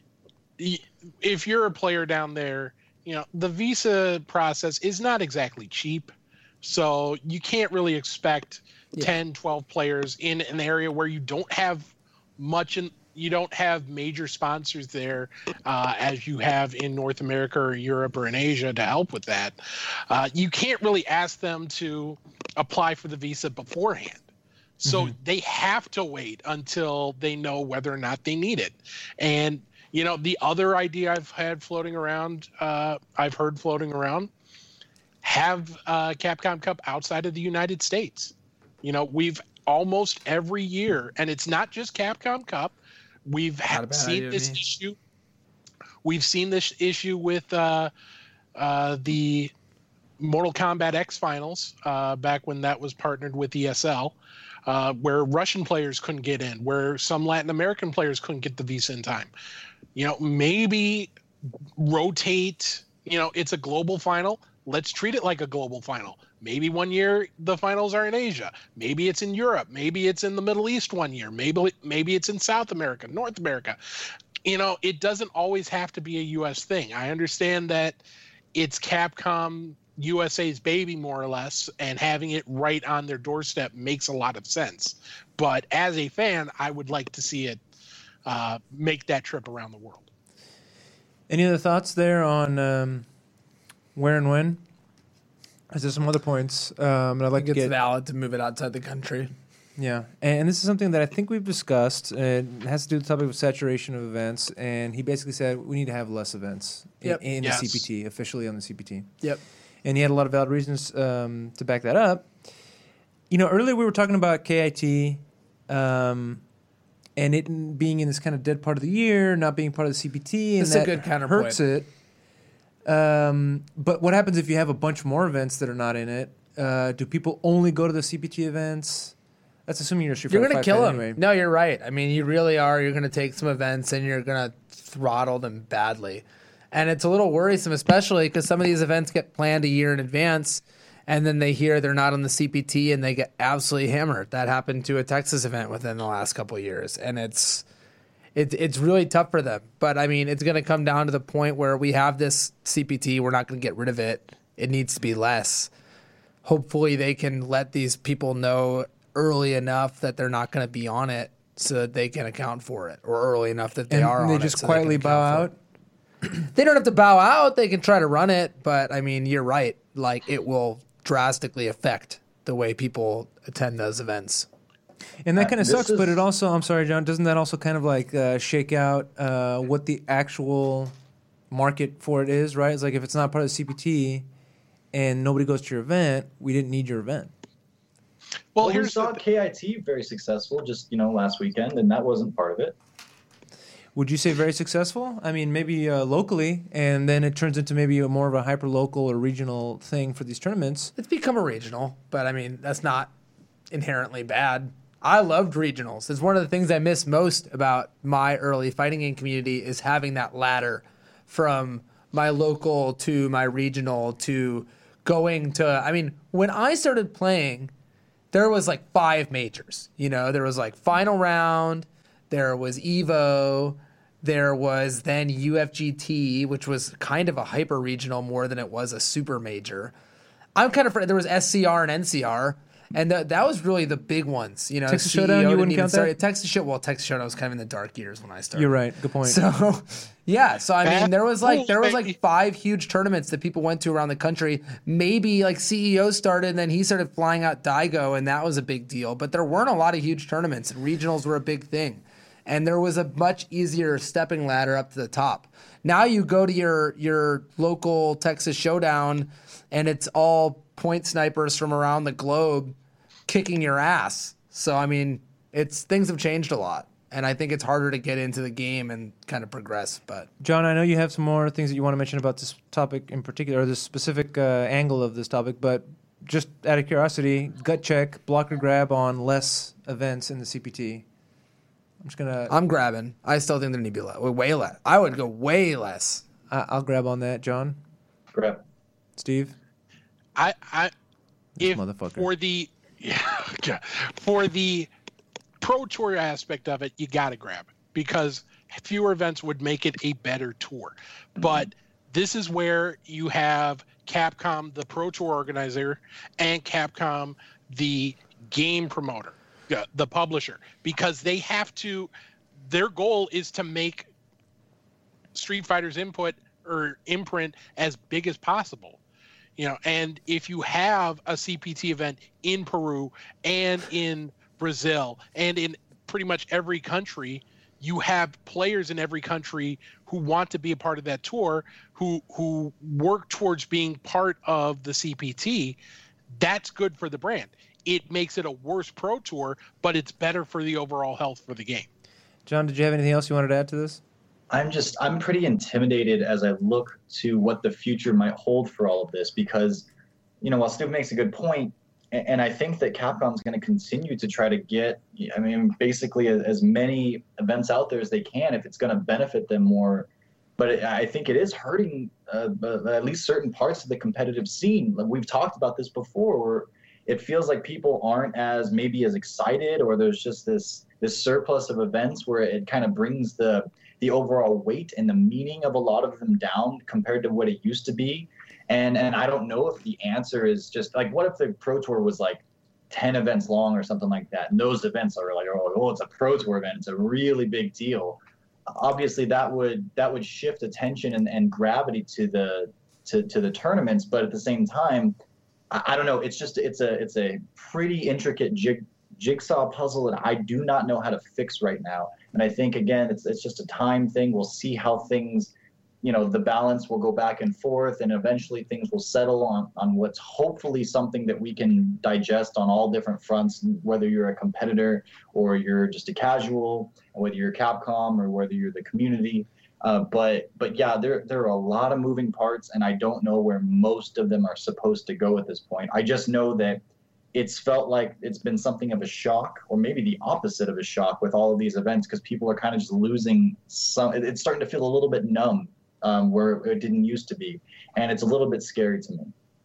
if you're a player down there, you know, the visa process is not exactly cheap. So you can't really expect yeah. ten, twelve players in an area where you don't have much, in, you don't have major sponsors there uh, as you have in North America or Europe or in Asia to help with that. Uh, you can't really ask them to apply for the visa beforehand. So mm-hmm. they have to wait until they know whether or not they need it. And you know, the other idea I've had floating around, uh, I've heard floating around, have uh, Capcom Cup outside of the United States. You know, we've almost every year, and it's not just Capcom Cup. We've ha- seen this issue. We've seen this issue with uh, uh, the Mortal Kombat X finals uh, back when that was partnered with E S L. Uh, where Russian players couldn't get in, where some Latin American players couldn't get the visa in time. You know, maybe rotate, you know, it's a global final. Let's treat it like a global final. Maybe one year the finals are in Asia. Maybe it's in Europe. Maybe it's in the Middle East one year. Maybe maybe it's in South America, North America. You know, it doesn't always have to be a U S thing. I understand that it's Capcom U S A's baby, more or less, and having it right on their doorstep makes a lot of sense. But as a fan, I would like to see it uh, make that trip around the world. Any other thoughts there on um, where and when? Is there some other points? Um, and I'd like I to think it's get valid to move it outside the country. yeah, and, and this is something that I think we've discussed. And it has to do with the topic of saturation of events. And he basically said we need to have less events in, Yep. in Yes. the C P T, officially on the C P T. Yep. And he had a lot of valid reasons um, to back that up. You know, earlier we were talking about K I T um, and it being in this kind of dead part of the year, not being part of the C P T, and This is a that good counterpoint. hurts it. Um, but what happens if you have a bunch more events that are not in it? Uh, do people only go to the C P T events? That's assuming you're a Street You're Fighter going to five kill fan them. anyway. No, you're right. I mean, you really are. You're going to take some events and you're going to throttle them badly. And it's a little worrisome, especially because some of these events get planned a year in advance, and then they hear they're not on the C P T and they get absolutely hammered. That happened to a Texas event within the last couple of years, and it's it, it's really tough for them. But, I mean, it's going to come down to the point where we have this C P T. We're not going to get rid of it. It needs to be less. Hopefully they can let these people know early enough that they're not going to be on it so that they can account for it, or early enough that they And are on they it. just so quietly they can bow account for out. it. They don't have to bow out. They can try to run it, but I mean, you're right. Like, it will drastically affect the way people attend those events. And that Uh, kind of this sucks, but is- it also, I'm sorry, John, doesn't that also kind of like uh, shake out uh, what the actual market for it is, right? It's like if it's not part of the C P T and nobody goes to your event, we didn't need your event. Well, Well, we here's saw the, K I T very successful just, you know, last weekend, and that wasn't part of it. Would you say very successful? I mean, maybe uh, locally, and then it turns into maybe a more of a hyper-local or regional thing for these tournaments. It's become a regional, but I mean, that's not inherently bad. I loved regionals. It's one of the things I miss most about my early fighting game community is having that ladder from my local to my regional to going to, I mean, when I started playing, there was like five majors. You know, there was like Final Round, there was Evo, there was then U F G T, which was kind of a hyper regional more than it was a super major. I'm kind of afraid there was S C R and N C R, and th- that was really the big ones. You know, Texas C E O Showdown, you didn't wouldn't even count start- that? Texas Show, well, Texas Showdown was kind of in the dark years when I started. You're right. Good point. So, yeah. So I mean, there was like Rules, there was baby. like five huge tournaments that people went to around the country. Maybe like C E O started, and then he started flying out Daigo, and that was a big deal. But there weren't a lot of huge tournaments, and regionals were a big thing. And there was a much easier stepping ladder up to the top. Now you go to your your local Texas Showdown, and it's all point snipers from around the globe kicking your ass. So I mean, it's things have changed a lot. And I think it's harder to get into the game and kind of progress. But John, I know you have some more things that you want to mention about this topic in particular, or this specific uh, angle of this topic, but just out of curiosity, gut check, blocker grab on less events in the C P T. I'm just going to, I'm grabbing. I still think there need to be less, way less. I would go way less. I'll grab on that. John, Grab. Steve, I, I, this if motherfucker. for the, yeah, for the pro tour aspect of it, you got to grab it because fewer events would make it a better tour. But this is where you have Capcom, the pro tour organizer, and Capcom, the game promoter, uh, the publisher, because they have to, their goal is to make Street Fighter's input or imprint as big as possible. You know, and if you have a C P T event in Peru and in Brazil and in pretty much every country, you have players in every country who want to be a part of that tour, who who work towards being part of the C P T. That's good for the brand. It makes it a worse pro tour, but it's better for the overall health for the game. John, did you have anything else you wanted to add to this? I'm just, I'm pretty intimidated as I look to what the future might hold for all of this because, you know, while Steve makes a good point, and, and I think that Capcom's going to continue to try to get, I mean, basically as, as many events out there as they can if it's going to benefit them more. But it, I think it is hurting uh, at least certain parts of the competitive scene. Like we've talked about this before, where it feels like people aren't as maybe as excited, or there's just this this surplus of events where it kind of brings the the overall weight and the meaning of a lot of them down compared to what it used to be. And and I don't know if the answer is just like, what if the Pro Tour was like ten events long or something like that? And those events are like, oh, oh it's a Pro Tour event. It's a really big deal. Obviously that would that would shift attention and, and gravity to the to to the tournaments, but at the same time, I, I don't know. It's just it's a it's a pretty intricate jig, jigsaw puzzle that I do not know how to fix right now. And I think again, it's it's just a time thing. We'll see how things, you know, the balance will go back and forth, and eventually things will settle on on what's hopefully something that we can digest on all different fronts, whether you're a competitor or you're just a casual, whether you're Capcom or whether you're the community. Uh, but but yeah, there there are a lot of moving parts, and I don't know where most of them are supposed to go at this point. I just know that it's felt like it's been something of a shock, or maybe the opposite of a shock, with all of these events, because people are kind of just losing some. It's starting to feel a little bit numb, um, where it didn't used to be, and it's a little bit scary to me.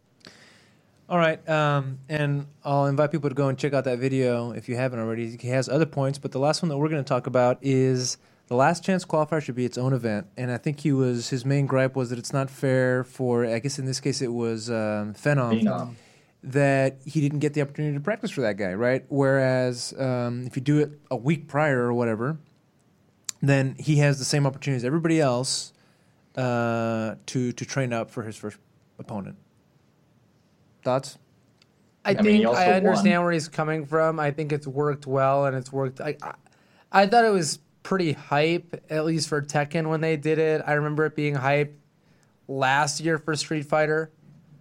All right, um, and I'll invite people to go and check out that video if you haven't already. He has other points, but the last one that we're going to talk about is the Last Chance Qualifier should be its own event, and I think he was his main gripe was that it's not fair for, I guess in this case it was um, Phenom, Phenom. that he didn't get the opportunity to practice for that guy, right? Whereas um, if you do it a week prior or whatever, then he has the same opportunity as everybody else uh, to to train up for his first opponent. Thoughts? I, I mean, think he also I understand won. where he's coming from. I think it's worked well, and it's worked. I, I, I thought it was pretty hype, at least for Tekken when they did it. I remember it being hype last year for Street Fighter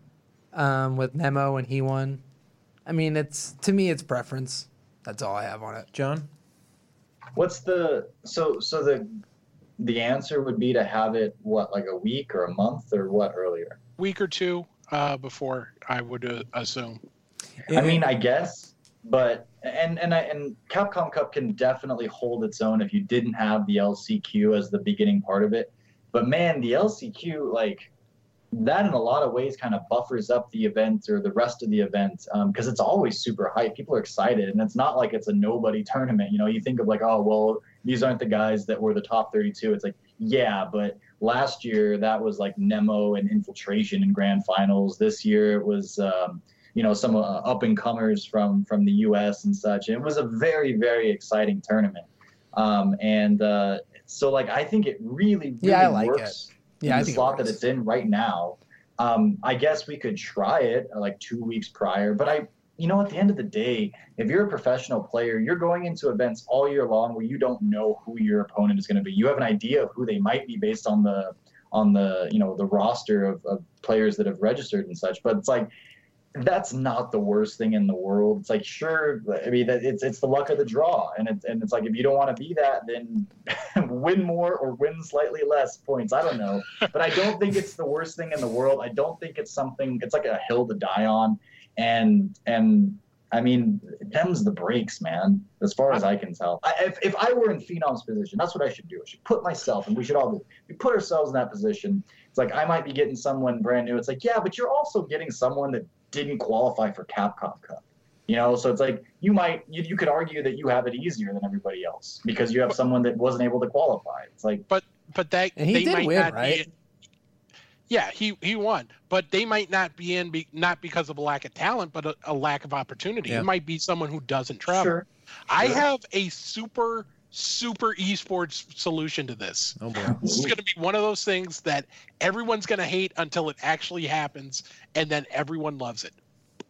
um, with Nemo, and he won. I mean, it's to me, it's preference. That's all I have on it. John? What's the so so the the answer would be to have it what, like a week or a month or what earlier? Week or two uh, before, I would uh, assume. I mean, I guess, but and and I, and Capcom Cup can definitely hold its own if you didn't have the L C Q as the beginning part of it. But man, the L C Q, like that in a lot of ways kind of buffers up the event or the rest of the event, because um, it's always super hype. People are excited, and it's not like it's a nobody tournament. You know, you think of like, oh, well, these aren't the guys that were the top thirty-two. It's like, yeah, but last year that was like Nemo and Infiltration in grand finals. This year it was, um, you know, some uh, up and comers from from the U S and such. And it was a very, very exciting tournament. Um, and uh, so, like, I think it really, really Yeah, I like works it. Yeah, I in the think it slot that works. it's in right now. Um, I guess we could try it uh, like two weeks prior, but I, you know, at the end of the day, if you're a professional player, you're going into events all year long where you don't know who your opponent is going to be. You have an idea of who they might be based on the, on the, you know, the roster of, of players that have registered and such. But it's like, that's not the worst thing in the world. It's like, sure, I mean, it's it's the luck of the draw, and it's and it's like, if you don't want to be that, then win more or win slightly less points. I don't know, but I don't think it's the worst thing in the world. I don't think it's something. It's like a hill to die on, and and I mean, them's the breaks, man. As far as I can tell, I, if if I were in Phenom's position, that's what I should do. I should put myself, and we should all do. We put ourselves in that position. It's like I might be getting someone brand new. It's like, yeah, but you're also getting someone that didn't qualify for Capcom Cup, you know. So it's like you might you, you could argue that you have it easier than everybody else because you have someone that wasn't able to qualify. It's like, But but that And he they did might win, not right? be. Yeah, he he won, but they might not be in be, not because of a lack of talent, but a, a lack of opportunity. Yeah. It might be someone who doesn't travel. sure, I Sure. have a super super esports solution to this. Oh, boy. This is going to be one of those things that everyone's going to hate until it actually happens, and then everyone loves it.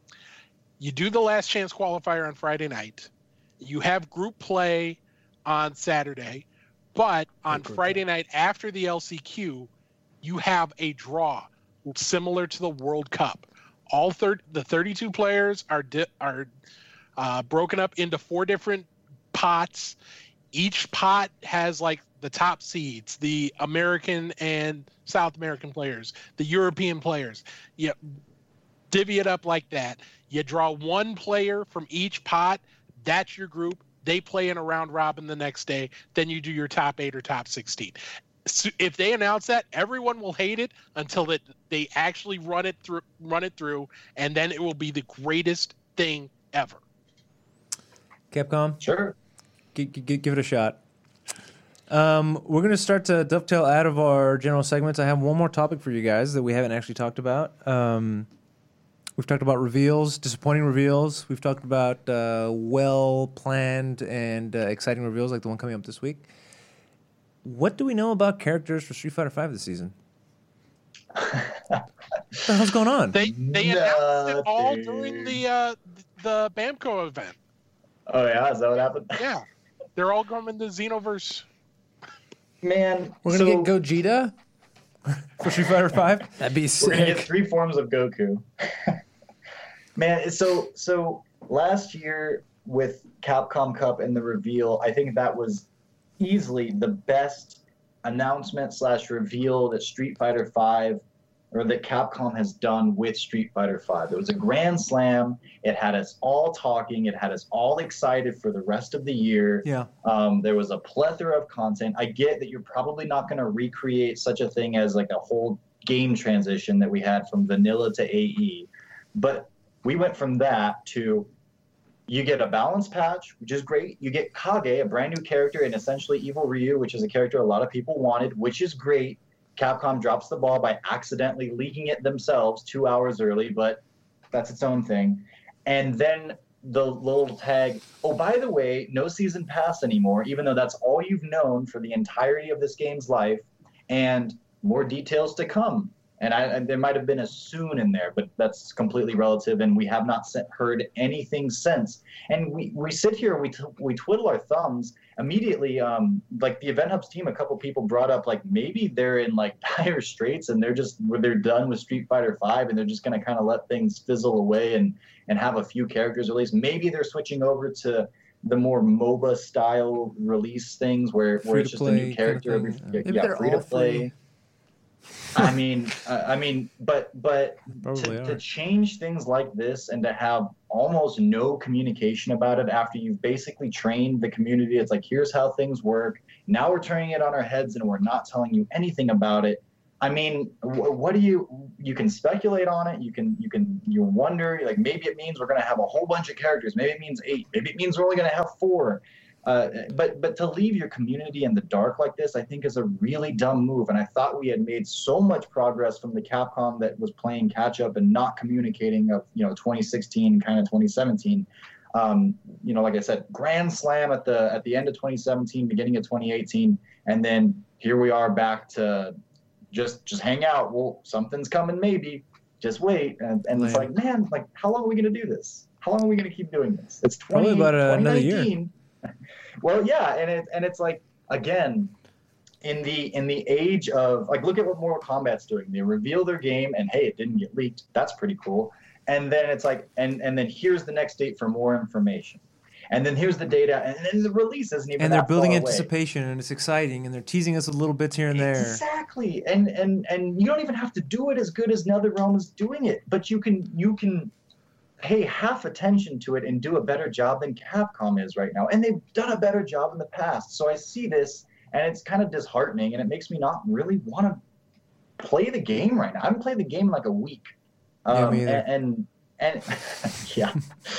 You do the last chance qualifier on Friday night. You have group play on Saturday, but on Friday night after the L C Q, you have a draw similar to the World Cup. All thir- the thirty-two players are di- are uh, broken up into four different pots. Each pot has like the top seeds, the American and South American players, the European players. You divvy it up like that. You draw one player from each pot. That's your group. They play in a round robin the next day. Then you do your top eight or top sixteen. So if they announce that, everyone will hate it until that they actually run it through, run it through, and then it will be the greatest thing ever. Capcom, sure. g- g- give it a shot. Um, we're going to start to dovetail out of our general segments. I have one more topic for you guys that we haven't actually talked about. Um, we've talked about reveals, disappointing reveals. We've talked about uh, well-planned and uh, exciting reveals like the one coming up this week. What do we know about characters for Street Fighter five this season? What the hell's going on? They they announced it all Nothing. during the uh, the Bamco event. Oh yeah, is that what happened? Yeah, they're all coming to Xenoverse. Man, We're gonna so get Gogeta. For Street Fighter Five? That'd be we're gonna get sick. three forms of Goku. Man, so so last year with Capcom Cup and the reveal, I think that was easily the best announcement slash reveal that Street Fighter Five or that Capcom has done with Street Fighter Five. It was a grand slam. It had us all talking. It had us all excited for the rest of the year. Yeah. Um, there was a plethora of content. I get that you're probably not going to recreate such a thing as like a whole game transition that we had from vanilla to A E, but we went from that to you get a balance patch, which is great. You get Kage, a brand new character, and essentially Evil Ryu, which is a character a lot of people wanted, which is great. Capcom drops the ball by accidentally leaking it themselves two hours early, but that's its own thing. And then the little tag, oh, by the way, no season pass anymore, even though that's all you've known for the entirety of this game's life, and more details to come. And, I, and there might have been a soon in there, but that's completely relative, and we have not se- heard anything since. And we, we sit here, we t- we twiddle our thumbs immediately. Um, like the Event Hubs team, a couple people brought up like maybe they're in like dire straits, and they're just they're done with Street Fighter Five, and they're just going to kind of let things fizzle away and and have a few characters released. Maybe they're switching over to the more MOBA style release things where, where it's just a Free-to-play new character kind of every thing. yeah, Maybe they're free to all play. free. I mean, uh, I mean, but but Probably to, are. to change things like this and to have almost no communication about it after you've basically trained the community, it's like here's how things work. Now we're turning it on our heads and we're not telling you anything about it. I mean, wh- what do you? You can speculate on it. You can you can you wonder like maybe it means we're going to have a whole bunch of characters. Maybe it means eight. Maybe it means we're only going to have four. Uh, but but to leave your community in the dark like this, I think is a really dumb move. And I thought we had made so much progress from the Capcom that was playing catch up and not communicating of you know twenty sixteen, kind of twenty seventeen. Um, you know, like I said, grand slam at the at the end of twenty seventeen, beginning of twenty eighteen, and then here we are back to just just hang out. Well, something's coming, maybe. Just wait. And, and it's Lame. like, man, like how long are we gonna do this? How long are we gonna keep doing this? It's Probably twenty, about, uh, another year. twenty nineteen. Well, yeah, and it and it's like again, in the in the age of like, look at what Mortal Kombat's doing. They reveal their game, and hey, it didn't get leaked. That's pretty cool. And then it's like, and and then here's the next date for more information, and then here's the data, and then the release isn't even. And they're that building far away. anticipation, and it's exciting, and they're teasing us with little bits here and there. Exactly, and and and you don't even have to do it as good as NetherRealm is doing it, but you can you can pay half attention to it and do a better job than Capcom is right now, and they've done a better job in the past. So I see this, and it's kind of disheartening, and it makes me not really want to play the game right now. I haven't played the game in like a week, Yeah, um, me either. and and, and yeah,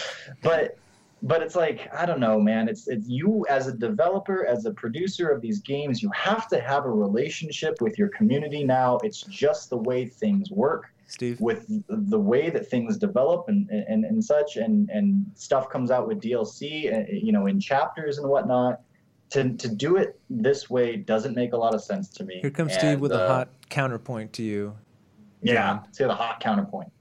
but. But it's like, I don't know, man. It's it's you as a developer, as a producer of these games, you have to have a relationship with your community now. It's just the way things work Steve. with the way that things develop and and, and such, and, and stuff comes out with D L C, uh, you know, in chapters and whatnot. To to do it this way doesn't make a lot of sense to me. Here comes And, Steve with a uh, hot counterpoint to you. Yeah, see the hot counterpoint.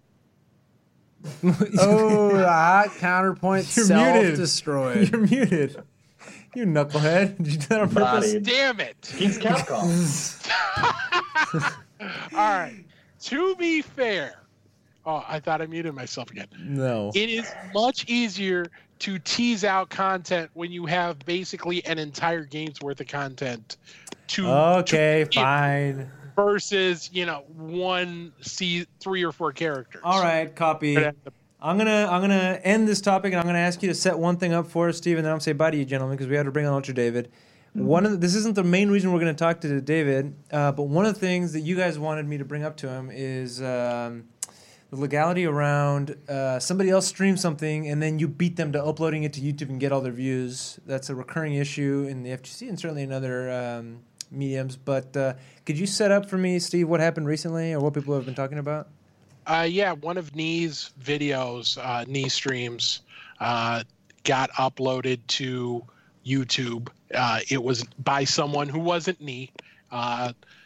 Oh, the hot counterpoint You're muted. self-destroyed. You're muted. You knucklehead. Did you do that on purpose? Bodied. Damn it! He's Capcom. All right. To be fair, oh, I thought I muted myself again. No. It is much easier to tease out content when you have basically an entire game's worth of content to Okay, to- fine. versus, you know, one see three or four characters. All right, copy. I'm gonna I'm gonna end this topic, and I'm gonna ask you to set one thing up for us, Steve, and then I'm gonna say bye to you, gentlemen, because we had to bring on Ultra David. One of the, this isn't the main reason we're gonna talk to David, uh, but one of the things that you guys wanted me to bring up to him is um, the legality around uh, somebody else streams something, and then you beat them to uploading it to YouTube and get all their views. That's a recurring issue in the F G C and certainly in other um, mediums. But uh, could you set up for me, Steve, what happened recently or what people have been talking about? Uh, yeah, one of Knee's videos, uh, Knee streams, uh, got uploaded to YouTube. Uh, it was by someone who wasn't Knee. Uh,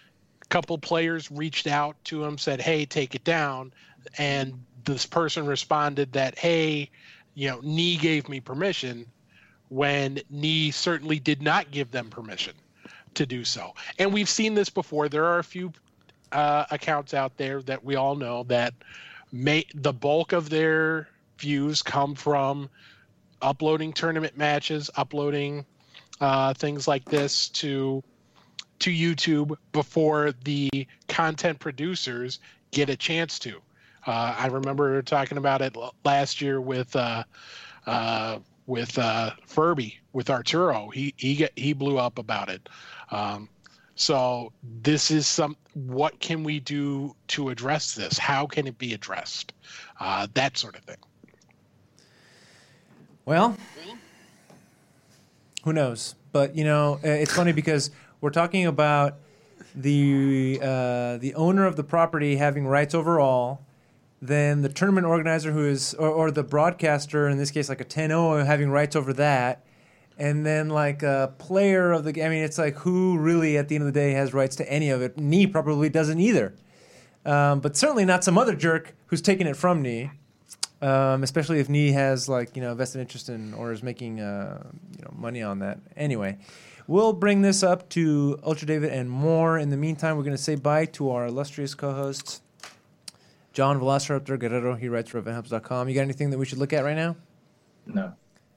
couple players reached out to him, said, "Hey, take it down," and this person responded that, "Hey, you know, Nee gave me permission," when Nee certainly did not give them permission to do so. And we've seen this before. There are a few uh, accounts out there that we all know that may the bulk of their views come from uploading tournament matches, uploading uh, things like this to to YouTube before the content producers get a chance to. Uh, I remember talking about it l- last year with uh, uh, with uh, Furby, with Arturo. He he get, he blew up about it. Um, so this is some. What can we do to address this? How can it be addressed? Uh, that sort of thing. Well, who knows? But, you know, uh, it's funny because we're talking about the uh, the owner of the property having rights overall, then the tournament organizer who is, or, or the broadcaster, in this case, like a ten oh, having rights over that, and then like a player of the game. I mean, it's like who really, at the end of the day, has rights to any of it? Nee probably doesn't either. Um, but certainly not some other jerk who's taking it from Nee. Um, especially if Nee has like you know vested interest in or is making uh, you know money on that. Anyway, we'll bring this up to Ultra David and more. In the meantime, we're going to say bye to our illustrious co-hosts, John Velociraptor Guerrero. He writes for event hubs dot com. You got anything that we should look at right now? No.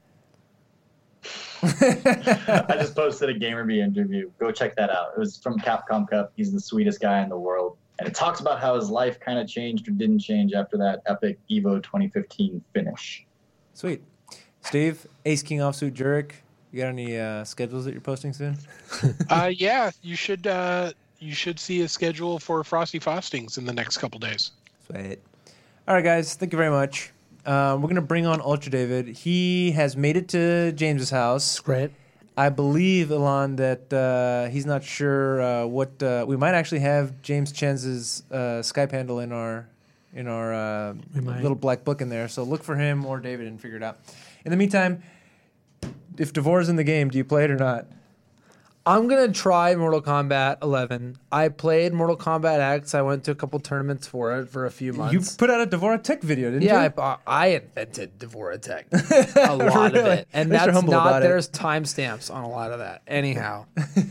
I just posted a GamerBee interview. Go check that out. It was from Capcom Cup. He's the sweetest guy in the world. And it talks about how his life kind of changed or didn't change after that epic Evo twenty fifteen finish. Sweet. Steve, Ace King Offsuit Jurek, you got any uh, schedules that you're posting soon? uh, yeah, you should uh, you should see a schedule for Frosty Fostings in the next couple days. Sweet. All right, guys. Thank you very much. Um, we're going to bring on Ultra David. He has made it to James's house. Great. I believe, Ilan, that uh, he's not sure uh, what uh, we might actually have James Chen's uh, Skype handle in our in our uh, little black book in there. So look for him or David and figure it out. In the meantime, if Devor's in the game, do you play it or not? I'm going to try Mortal Kombat eleven. I played Mortal Kombat X. I went to a couple tournaments for it for a few months. You put out a Devora Tech video, didn't yeah, you? I, I invented Devora Tech. A lot Really? of it. And At least you're that's humble not, about it. there's timestamps on a lot of that. Anyhow.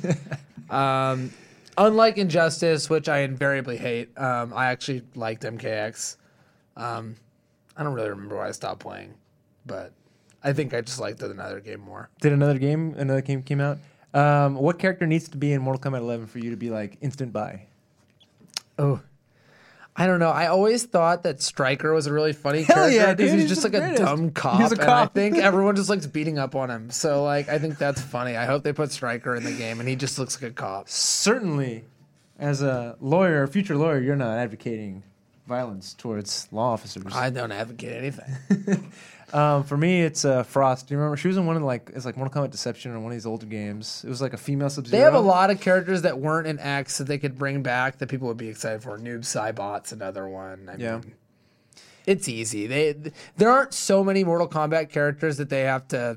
um, unlike Injustice, which I invariably hate, um, I actually liked M K X. Um, I don't really remember why I stopped playing, but I think I just liked another game more. Did another game, another game came out? Um, what character needs to be in Mortal Kombat eleven for you to be like instant buy? Oh, I don't know. I always thought that Stryker was a really funny Hell character yeah, because dude. he's He's just the like a greatest. dumb cop. He's a And I cop. think everyone just likes beating up on him. So like, I think that's funny. I hope they put Stryker in the game and he just looks like a cop. Certainly, as a lawyer, a future lawyer, you're not advocating violence towards law officers. I don't advocate anything. Um, for me, it's uh, Frost. Do you remember? She was in one of the, like it's like Mortal Kombat Deception or one of these older games. It was like a female Sub-Zero. They have a lot of characters that weren't in X that they could bring back that people would be excited for. Noob Saibot's another one. I Yeah. mean, it's easy. They there aren't so many Mortal Kombat characters that they have to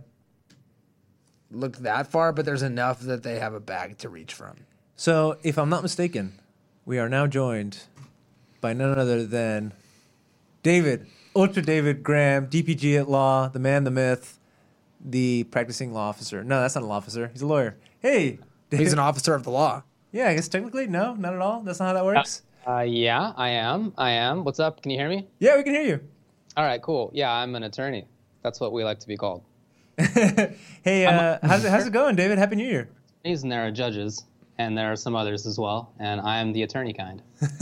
look that far, but there's enough that they have a bag to reach from. So, if I'm not mistaken, we are now joined by none other than David, Ultra David Graham, D P G at law, the man, the myth, the practicing law officer. No, that's not a law officer. He's a lawyer. Hey, He's an officer of the law. yeah, I guess technically, no, not at all. That's not how that works. Uh, yeah, I am. I am. What's up? Can you hear me? Yeah, we can hear you. All right, cool. Yeah, I'm an attorney. That's what we like to be called. Hey, uh, how's it, how's it going, David? Happy New Year. And there are judges, and there are some others as well, and I am the attorney kind.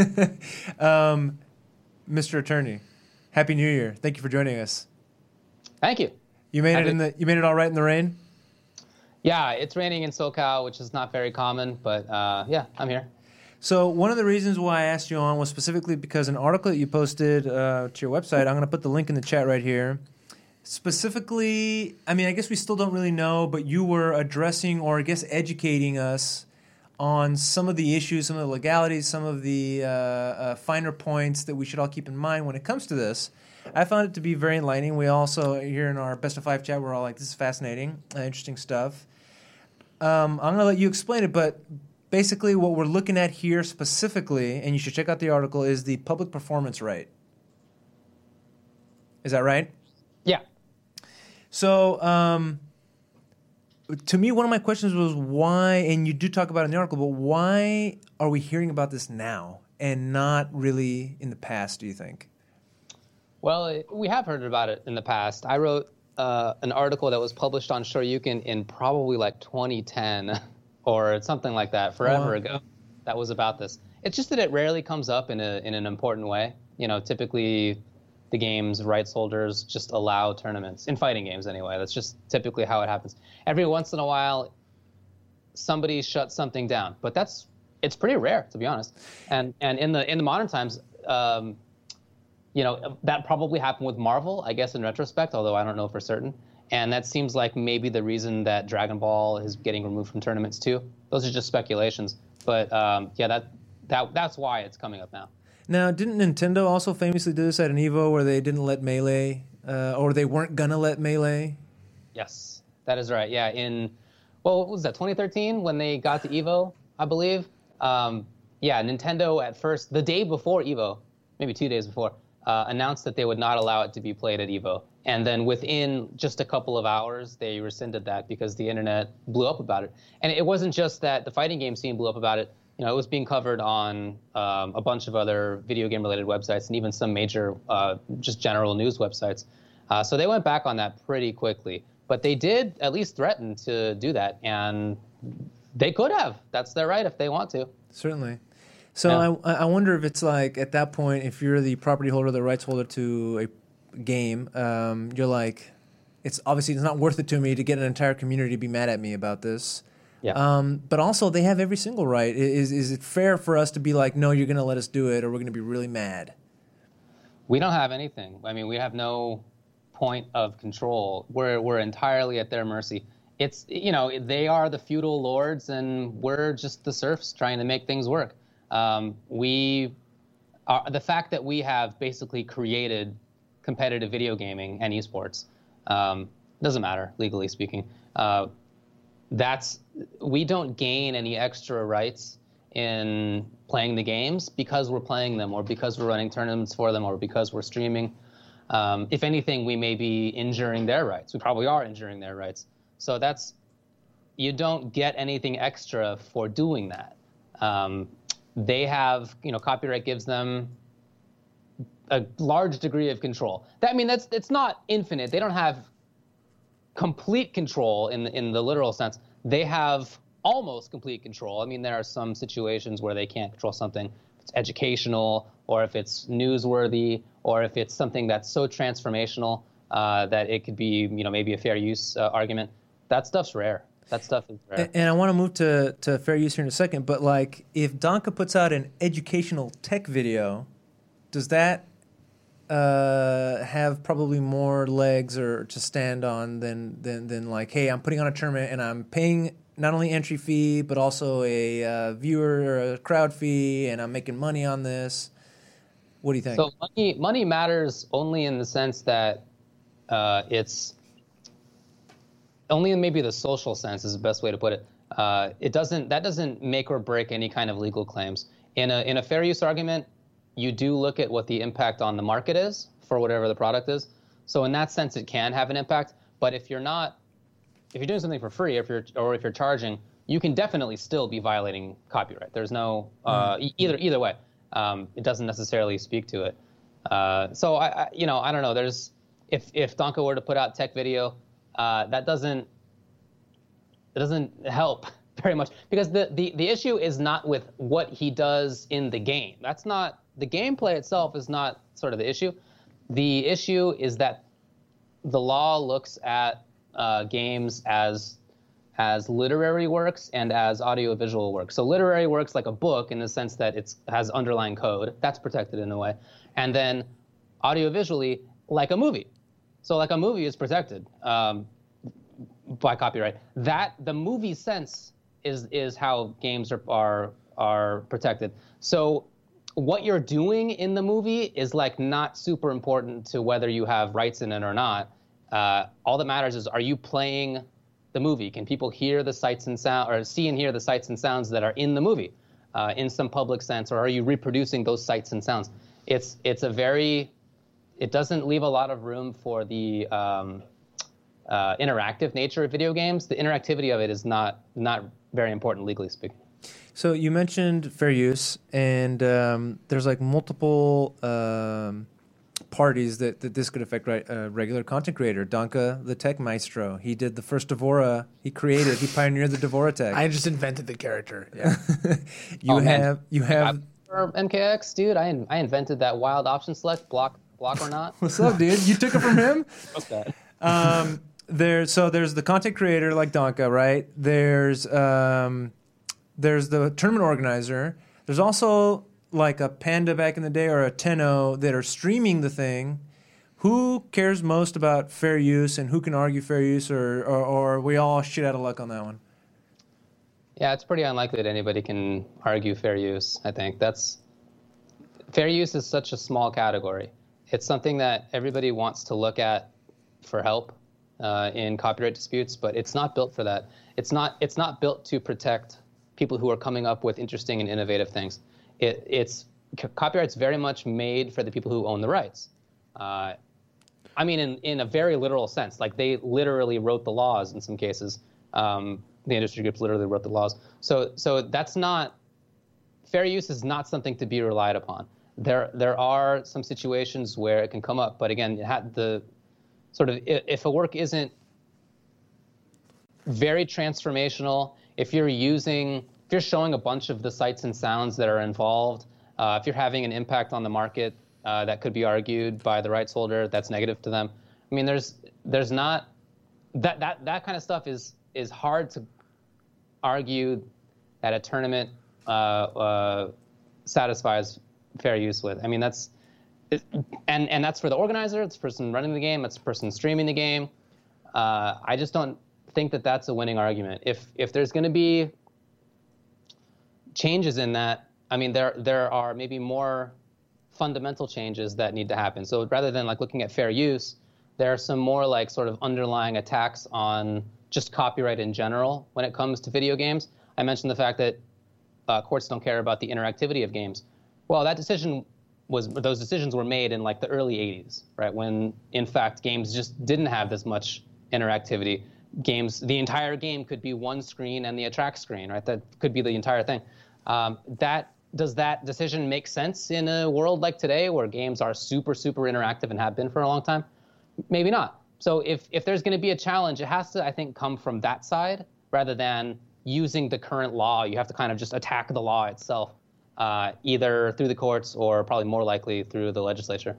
um, Mister Attorney, Happy New Year. Thank you for joining us. Thank you. You made Happy- it in the. You made it all right in the rain. Yeah, it's raining in SoCal, which is not very common, but uh, yeah, I'm here. So one of the reasons why I asked you on was specifically because an article that you posted uh, to your website. I'm going to put the link in the chat right here. Specifically, I mean, I guess we still don't really know, but you were addressing or I guess educating us on some of the issues, some of the legalities, some of the uh, uh, finer points that we should all keep in mind when it comes to this. I found it to be very enlightening. We also, here in our Best of Five chat, we're all like, this is fascinating, uh, interesting stuff. Um, I'm going to let you explain it, but basically what we're looking at here specifically, and you should check out the article, is the public performance right. Is that right? Yeah. So, um, to me, one of my questions was why, and you do talk about it in the article, but why are we hearing about this now and not really in the past, do you think? Well, it, we have heard about it in the past. I wrote uh, an article that was published on Shoryuken in probably like twenty ten or something like that, forever wow. ago. That was about this. It's just that it rarely comes up in a in an important way. You know, typically the game's rights holders just allow tournaments, in fighting games anyway. That's just typically how it happens. Every once in a while, somebody shuts something down, but that's it's pretty rare, to be honest. And and in the in the modern times, um, you know, that probably happened with Marvel, I guess, in retrospect, although I don't know for certain. And that seems like maybe the reason that Dragon Ball is getting removed from tournaments too. Those are just speculations, but um, yeah, that that that's why it's coming up now. Now, didn't Nintendo also famously do this at an Evo where they didn't let Melee, uh, or they weren't gonna let Melee? Yes, that is right. Yeah, in, well, what was that, twenty thirteen when they got to Evo, I believe? Um, yeah, Nintendo at first, the day before Evo, maybe two days before, uh, announced that they would not allow it to be played at Evo. And then within just a couple of hours, they rescinded that because the internet blew up about it. And it wasn't just that the fighting game scene blew up about it. You know, it was being covered on um, a bunch of other video game-related websites and even some major, uh, just general news websites. Uh, so they went back on that pretty quickly. But they did at least threaten to do that, and they could have. That's their right if they want to. Certainly. So Yeah. I, I wonder if it's like, at that point, if you're the property holder, the rights holder to a game, um, you're like, it's obviously it's not worth it to me to get an entire community to be mad at me about this. Yeah. Um, but also, they have every single right. I- Is is it fair for us to be like, no, you're going to let us do it, or we're going to be really mad? We don't have anything. I mean, we have no point of control. We're we're entirely at their mercy. It's, you know, they are the feudal lords, and we're just the serfs trying to make things work. Um, we are, the fact that we have basically created competitive video gaming and esports um, doesn't matter, legally speaking. Uh, that's we don't gain any extra rights in playing the games because we're playing them, or because we're running tournaments for them, or because we're streaming. Um, if anything, we may be injuring their rights. We probably are injuring their rights. So that's, you don't get anything extra for doing that. Um, they have, you know, copyright gives them a large degree of control. That, I mean, that's it's not infinite. They don't have complete control in the, in the literal sense. They have almost complete control. I mean, there are some situations where they can't control something. If it's educational, or if it's newsworthy, or if it's something that's so transformational uh, that it could be, you know, maybe a fair use uh, argument. That stuff's rare. That stuff is rare. And, and I want to move to, to fair use here in a second, but like, if Donka puts out an educational tech video, does that uh, have probably more legs or to stand on than, than than like, hey, I'm putting on a tournament and I'm paying not only entry fee but also a uh, viewer or a crowd fee, and I'm making money on this? What do you think? So money money matters only in the sense that uh, it's only in maybe the social sense is the best way to put it. Uh, it doesn't that doesn't make or break any kind of legal claims. In a in a fair use argument, you do look at what the impact on the market is for whatever the product is. So in that sense, it can have an impact. But if you're not, if you're doing something for free, if you're or if you're charging, you can definitely still be violating copyright. There's no uh, e- either either way. Um, it doesn't necessarily speak to it. Uh, so I, I, you know, I don't know. There's if if Donka were to put out tech video, uh, that doesn't it doesn't help very much, because the, the the issue is not with what he does in the game. That's not the gameplay itself is not sort of the issue. The issue is that the law looks at uh, games as as literary works and as audiovisual works. So literary works like a book in the sense that it has underlying code, that's protected in a way. And then audiovisually like a movie. So like a movie is protected um, by copyright. That the movie sense is is how games are are are protected. So what you're doing in the movie is like not super important to whether you have rights in it or not. Uh, all that matters is, are you playing the movie? Can people hear the sights and sound, or see and hear the sights and sounds that are in the movie, uh, in some public sense, or are you reproducing those sights and sounds? It's it's a very, it doesn't leave a lot of room for the um, uh, interactive nature of video games. The interactivity of it is not not very important legally speaking. So you mentioned fair use, and um, there's like multiple um, parties that, that this could affect. Right, uh, regular content creator, Danka, the tech maestro. He did the first Devora. He created. He pioneered the Devora tech. I just invented the character. Yeah. you Oh, man. have you have. For M K X, dude, I I invented that wild option select block block or not. What's up, dude? You took it from him. What's that? Um, there. So there's the content creator like Danka, right? There's um, there's the tournament organizer. There's also like a Panda back in the day or a Tenno that are streaming the thing. Who cares most about fair use and who can argue fair use, or or, or are we all shit out of luck on that one? Yeah, it's pretty unlikely that anybody can argue fair use. I think that's fair use is such a small category. It's something that everybody wants to look at for help uh, in copyright disputes, but it's not built for that. It's not. It's not built to protect people who are coming up with interesting and innovative things. It, it's copyright's very much made for the people who own the rights. Uh, I mean, in in a very literal sense, like they literally wrote the laws in some cases. Um, the industry groups literally wrote the laws. So so that's not fair use is not something to be relied upon. There there are some situations where it can come up, but again, it had the sort of if a work isn't very transformational, if you're using, if you're showing a bunch of the sights and sounds that are involved, uh, if you're having an impact on the market uh, that could be argued by the rights holder, that's negative to them. I mean, there's there's not that that that kind of stuff is is hard to argue that a tournament uh, uh, satisfies fair use with. I mean, that's it, and and that's for the organizer, it's the person running the game, it's the person streaming the game. Uh, I just don't think that that's a winning argument. If if there's going to be changes in that, I mean, there there are maybe more fundamental changes that need to happen. So rather than like looking at fair use, there are some more like sort of underlying attacks on just copyright in general when it comes to video games. I mentioned the fact that uh, courts don't care about the interactivity of games. Well, that decision was, those decisions were made in like the early eighties, right? When in fact games just didn't have this much interactivity. Games, the entire game could be one screen and the attract screen, right? That could be the entire thing. Um, that does that decision make sense in a world like today where games are super, super interactive and have been for a long time? Maybe not. So if, if there's going to be a challenge, it has to, I think, come from that side rather than using the current law. You have to kind of just attack the law itself, uh, either through the courts or probably more likely through the legislature.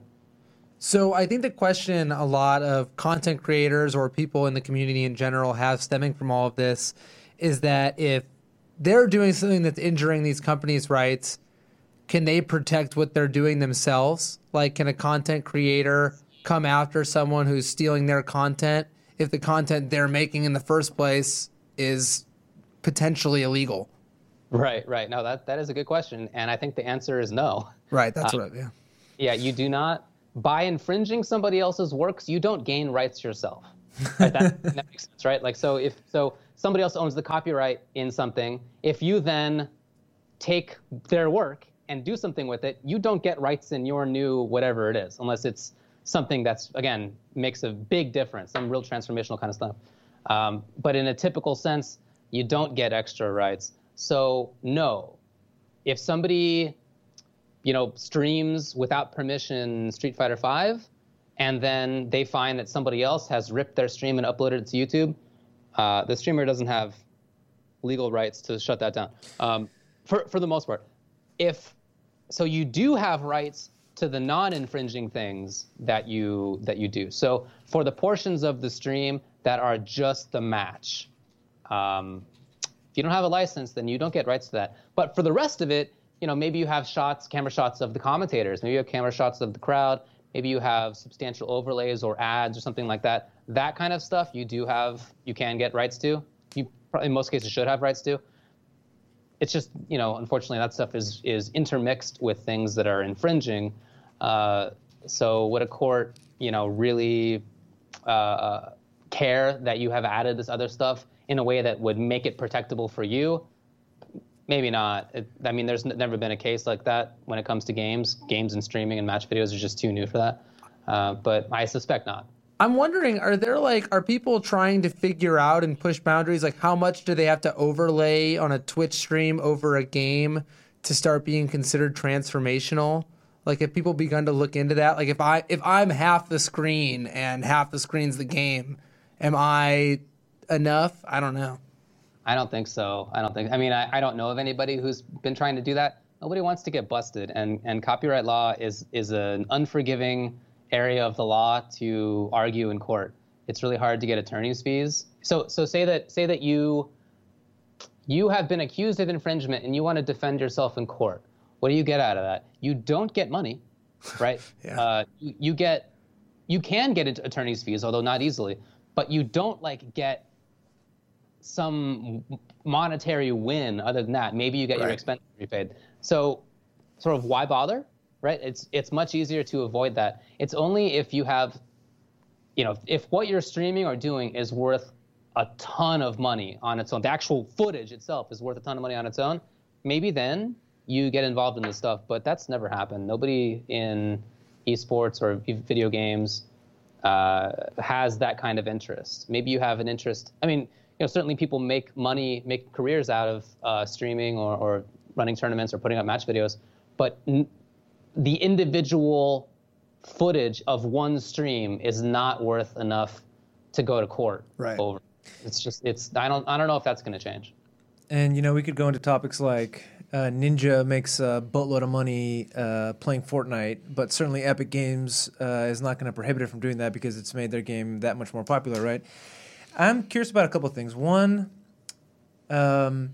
So I think the question a lot of content creators or people in the community in general have stemming from all of this is that if they're doing something that's injuring these companies' rights, can they protect what they're doing themselves? Like, can a content creator come after someone who's stealing their content if the content they're making in the first place is potentially illegal? Right, right. No, that, that is a good question. And I think the answer is no. Right, that's uh, what I, yeah. Yeah, you do not. By infringing somebody else's works, you don't gain rights yourself. Right? That, that makes sense, right? Like, so if so, somebody else owns the copyright in something. If you then take their work and do something with it, you don't get rights in your new whatever it is, unless it's something that's, again, makes a big difference, some real transformational kind of stuff. Um, but in a typical sense, you don't get extra rights. So no, if somebody, you know, streams without permission Street Fighter five, and then they find that somebody else has ripped their stream and uploaded it to YouTube, uh, the streamer doesn't have legal rights to shut that down. Um, for for the most part, if so, you do have rights to the non-infringing things that you that you do. So for the portions of the stream that are just the match, um, if you don't have a license, then you don't get rights to that. But for the rest of it, you know, maybe you have shots, camera shots of the commentators, maybe you have camera shots of the crowd, maybe you have substantial overlays or ads or something like that. That kind of stuff you do have, you can get rights to. You probably in most cases should have rights to. It's just, you know, unfortunately that stuff is is intermixed with things that are infringing. Uh, so would a court, you know, really uh, care that you have added this other stuff in a way that would make it protectable for you? Maybe not. It, I mean, there's n- never been a case like that when it comes to games. Games and streaming and match videos are just too new for that. Uh, but I suspect not. I'm wondering, are there like, are people trying to figure out and push boundaries? Like, how much do they have to overlay on a Twitch stream over a game to start being considered transformational? Like, have people begun to look into that? Like, if I if I'm half the screen and half the screen's the game, am I enough? I don't know. I don't think so. I don't think. I mean, I, I don't know of anybody who's been trying to do that. Nobody wants to get busted, and and copyright law is is an unforgiving area of the law to argue in court. It's really hard to get attorney's fees. So so say that say that you you have been accused of infringement and you want to defend yourself in court. What do you get out of that? You don't get money, right? Yeah. Uh, you, you get you can get attorney's fees, although not easily, but you don't like get some monetary win other than that. Maybe you get Right. your expenses repaid. So sort of why bother, right? It's it's much easier to avoid that. It's only if you have, you know, if what you're streaming or doing is worth a ton of money on its own, the actual footage itself is worth a ton of money on its own, maybe then you get involved in this stuff. But that's never happened. Nobody in esports or video games uh, has that kind of interest. Maybe you have an interest. I mean, you know, certainly people make money, make careers out of uh, streaming or, or running tournaments or putting up match videos, but n- the individual footage of one stream is not worth enough to go to court Right. over. It's just, it's, I don't, I don't know if that's going to change. And, you know, we could go into topics like uh, Ninja makes a boatload of money uh, playing Fortnite, but certainly Epic Games uh, is not going to prohibit it from doing that because it's made their game that much more popular, right? I'm curious about a couple of things. One, um,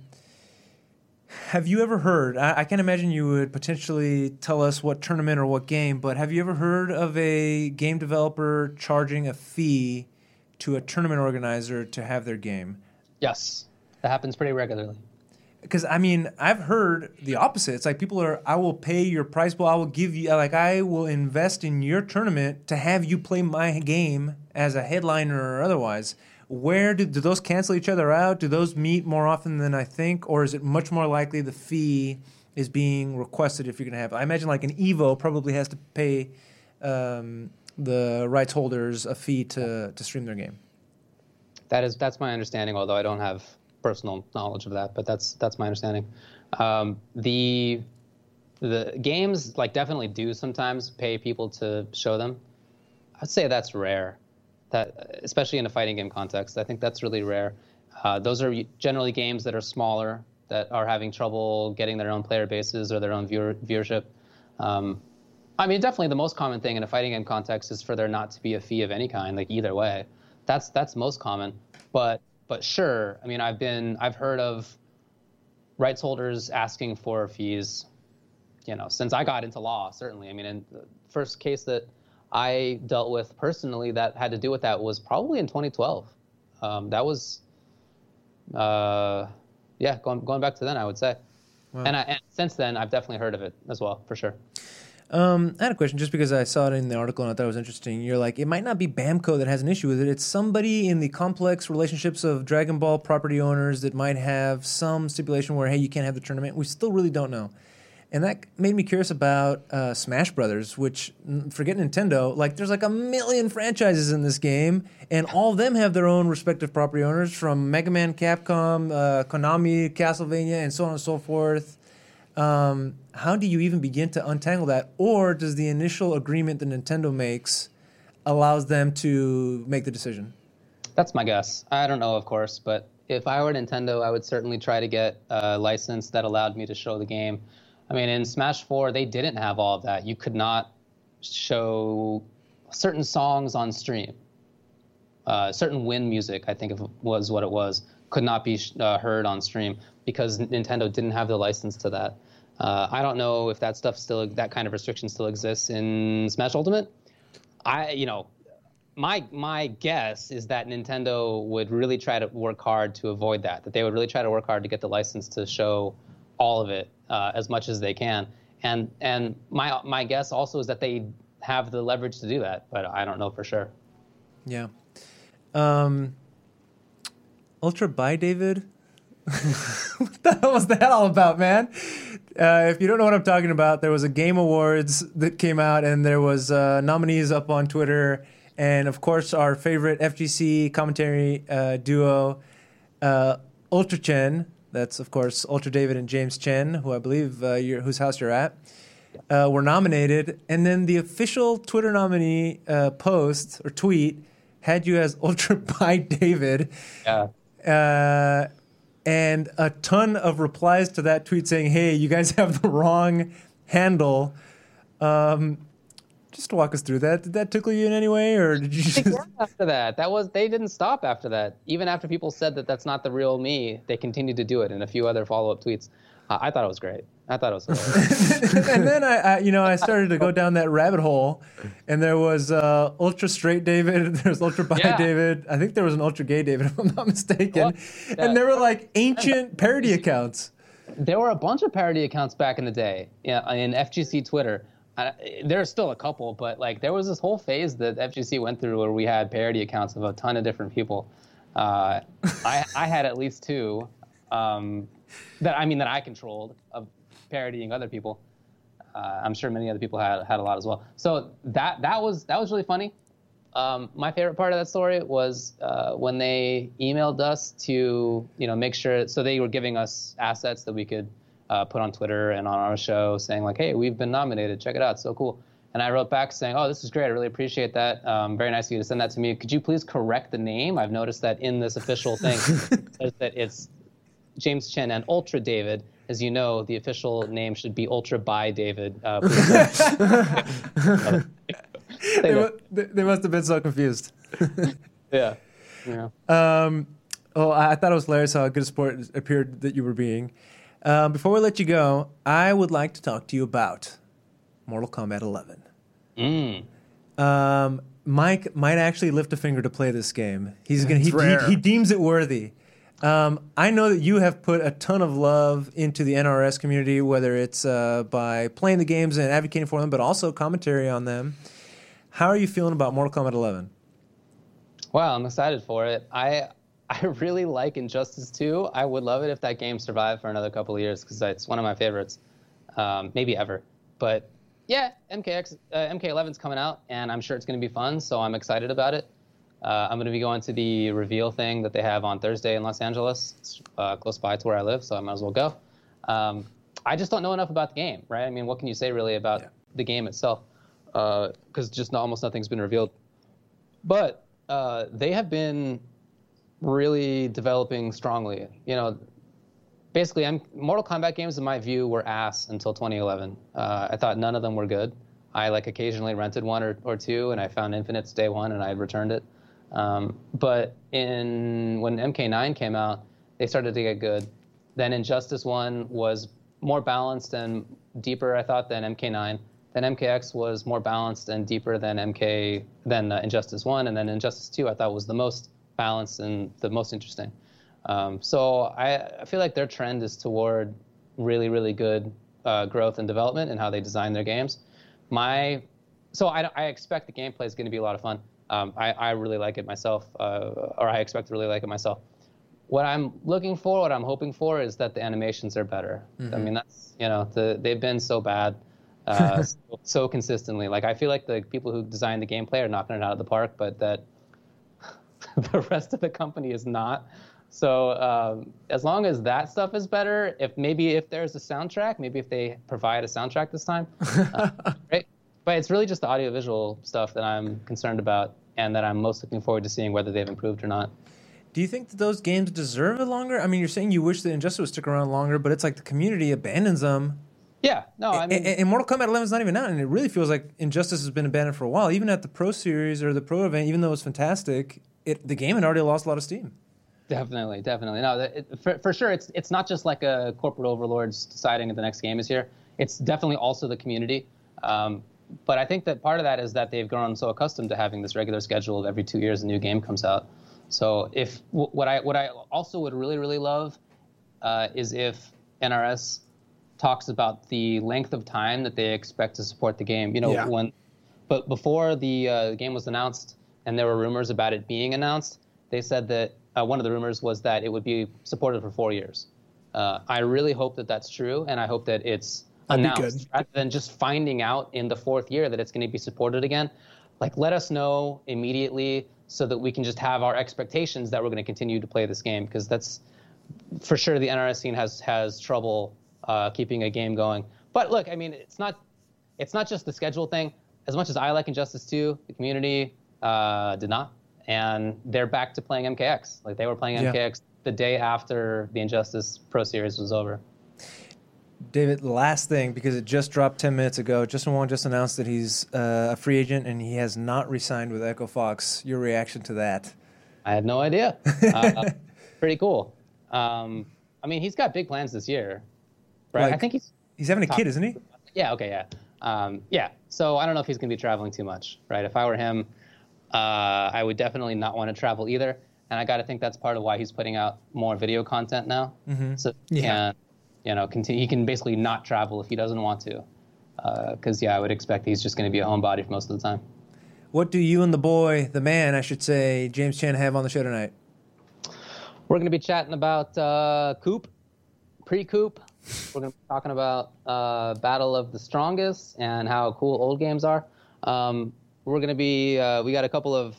have you ever heard, I, I can't imagine you would potentially tell us what tournament or what game, but have you ever heard of a game developer charging a fee to a tournament organizer to have their game? Yes, that happens pretty regularly. Because, I mean, I've heard the opposite. It's like people are, I will pay your prize pool. I will give you, like, I will invest in your tournament to have you play my game as a headliner or otherwise. Where do, do those cancel each other out? Do those meet more often than I think? Or is it much more likely the fee is being requested if you're going to have, I imagine like an Evo probably has to pay um, the rights holders a fee to, to stream their game. That is, that's my understanding, although I don't have personal knowledge of that, but that's that's my understanding. Um, the the games like definitely do sometimes pay people to show them. I'd say that's rare, that especially in a fighting game context. I think that's really rare. Uh, those are generally games that are smaller, that are having trouble getting their own player bases or their own viewer, viewership. Um, I mean, definitely the most common thing in a fighting game context is for there not to be a fee of any kind, like either way. That's that's most common, but. But sure, I mean, I've been, I've heard of rights holders asking for fees, you know, since I got into law, certainly. I mean, in the first case that I dealt with personally that had to do with that was probably in twenty twelve. Um, that was, uh, yeah, going going back to then, I would say. Wow. And, I, and since then, I've definitely heard of it as well, for sure. Um, I had a question just because I saw it in the article and I thought it was interesting. You're like, it might not be Bamco that has an issue with it. It's somebody in the complex relationships of Dragon Ball property owners that might have some stipulation where, hey, you can't have the tournament. We still really don't know. And that made me curious about uh, Smash Brothers, which, forget Nintendo, like there's like a million franchises in this game, and all of them have their own respective property owners, from Mega Man, Capcom, uh, Konami, Castlevania, and so on and so forth. Um, how do you even begin to untangle that? Or does the initial agreement that Nintendo makes allows them to make the decision? That's my guess. I don't know, of course, but if I were Nintendo, I would certainly try to get a license that allowed me to show the game. I mean, in Smash four, they didn't have all of that. You could not show certain songs on stream. Uh, certain Win music, I think it was what it was, could not be uh, heard on stream because Nintendo didn't have the license to that. Uh, I don't know if that stuff still, that kind of restriction still exists in Smash Ultimate. I, you know, my my guess is that Nintendo would really try to work hard to avoid that. That they would really try to work hard to get the license to show all of it uh, as much as they can. And and my my guess also is that they have the leverage to do that, but I don't know for sure. Yeah. Um, Ultra by David. What the hell was that all about, man? Uh, if you don't know what I'm talking about, there was a Game Awards that came out, and there was uh, nominees up on Twitter, and of course our favorite F G C commentary uh, duo, uh, Ultra Chen. That's of course Ultra David and James Chen, who I believe uh, you're, whose house you're at. Uh, were nominated, and then the official Twitter nominee uh, post or tweet had you as Ultra by David. Yeah. Uh, and a ton of replies to that tweet saying, hey, you guys have the wrong handle. Um, just walk us through that. Did that tickle you in any way, or did you just... After that, that was they didn't stop after that. Even after people said that that's not the real me, they continued to do it in a few other follow-up tweets. Uh, I thought it was great. I thought it was hilarious. And then I, I, you know, I started to go down that rabbit hole, and there was uh, ultra straight David, there was ultra bi Yeah. David. I think there was an ultra gay David, if I'm not mistaken. Well, yeah. And there were like ancient parody accounts. There were a bunch of parody accounts back in the day, yeah, in F G C Twitter. Uh, there's still a couple, but like there was this whole phase that F G C went through where we had parody accounts of a ton of different people. Uh, I, I had at least two um, that I mean that I controlled of parodying other people. Uh, I'm sure many other people had had a lot as well. So that that was that was really funny. Um, my favorite part of that story was uh, when they emailed us to you know make sure. So they were giving us assets that we could uh, put on Twitter and on our show, saying like, "Hey, we've been nominated. Check it out. It's so cool." And I wrote back saying, "Oh, this is great. I really appreciate that. Um, very nice of you to send that to me. Could you please correct the name? I've noticed that in this official thing it says that it's James Chen and Ultra David. As you know, the official name should be Ultra by David." Uh, they, mu- they must have been so confused. yeah. Yeah. Um, oh, I I thought it was hilarious how good a sport it appeared that you were being. Um, before we let you go, I would like to talk to you about Mortal Kombat eleven. Mm. Um, Mike might actually lift a finger to play this game. He's gonna. He, It's rare. he, he deems it worthy. Um, I know that you have put a ton of love into the N R S community, whether it's uh, by playing the games and advocating for them, but also commentary on them. How are you feeling about Mortal Kombat eleven? Wow, I'm excited for it. I I really like Injustice two. I would love it if that game survived for another couple of years because it's one of my favorites, um, maybe ever. But yeah, M K X uh, M K eleven's coming out, and I'm sure it's going to be fun. So I'm excited about it. Uh, I'm going to be going to the reveal thing that they have on Thursday in Los Angeles. It's uh, close by to where I live, so I might as well go. Um, I just don't know enough about the game, right? I mean, what can you say really about Yeah. the game itself? Because just not, almost nothing's been revealed. But uh, they have been really developing strongly. You know, basically, I'm, Mortal Kombat games, in my view, were ass until twenty eleven. Uh, I thought none of them were good. I like occasionally rented one or, or two, and I found Infinite's day one, and I had returned it. Um, but in when M K nine came out, they started to get good. Then Injustice one was more balanced and deeper, I thought, than M K nine. Then M K X was more balanced and deeper than M K than uh, Injustice one, and then Injustice two I thought was the most balanced and the most interesting. Um, so I, I feel like their trend is toward really, really good uh, growth and development in how they design their games. My so I, I expect the gameplay is going to be a lot of fun. Um, I, I really like it myself, uh, or I expect to really like it myself. What I'm looking for, what I'm hoping for, is that the animations are better. Mm-hmm. I mean, that's you know, the, they've been so bad, uh, so, so consistently. Like I feel like the people who designed the gameplay are knocking it out of the park, but that the rest of the company is not. So um, as long as that stuff is better, if maybe if there's a soundtrack, maybe if they provide a soundtrack this time, uh, right? But it's really just the audiovisual stuff that I'm concerned about and that I'm most looking forward to seeing whether they've improved or not. Do you think that those games deserve it longer? I mean, you're saying you wish that Injustice would stick around longer, but it's like the community abandons them. Yeah, no, I mean... And, and Mortal Kombat eleven is not even out, and it really feels like Injustice has been abandoned for a while. Even at the Pro Series or the Pro event, even though it was fantastic, it, the game had already lost a lot of steam. Definitely, definitely. No, it, for, for sure, it's it's not just like a corporate overlords deciding that the next game is here. It's definitely also the community. Um, but I think that part of that is that they've grown so accustomed to having this regular schedule of every two years a new game comes out. So if what I what I also would really really love uh, is if N R S talks about the length of time that they expect to support the game. You know, Yeah. when but before the uh, game was announced, and there were rumors about it being announced, they said that uh, one of the rumors was that it would be supported for four years. Uh, I really hope that that's true, and I hope that it's That'd be announced good. rather than just finding out in the fourth year that it's going to be supported again. Like, let us know immediately so that we can just have our expectations that we're going to continue to play this game, because that's for sure the N R S scene has has trouble uh, keeping a game going. But look, I mean, it's not it's not just the schedule thing. As much as I like Injustice two, the community uh, did not, and they're back to playing M K X. Like, they were playing Yeah. M K X the day after the Injustice Pro Series was over. David, last thing, because it just dropped ten minutes ago. Justin Wong just announced that he's uh, a free agent and he has not re-signed with Echo Fox. Your reaction to that? I had no idea. Uh, pretty cool. Um, I mean, he's got big plans this year, right? Like- I think he's He's having a Top- kid, isn't he? yeah, okay, yeah, um, yeah. So I don't know if he's going to be traveling too much, right? If I were him, uh, I would definitely not want to travel either. And I got to think that's part of why he's putting out more video content now. Mm-hmm. So he Yeah. can, you know, continue. He can basically not travel if he doesn't want to, because yeah, I would expect he's just going to be a homebody for most of the time. What do you and the boy, the man, I should say, James Chan, have on the show tonight? We're going to be chatting about uh, Coop, pre-Coop. We're going to be talking about uh, Battle of the Strongest and how cool old games are. Um, we're going to be, uh, we got a couple of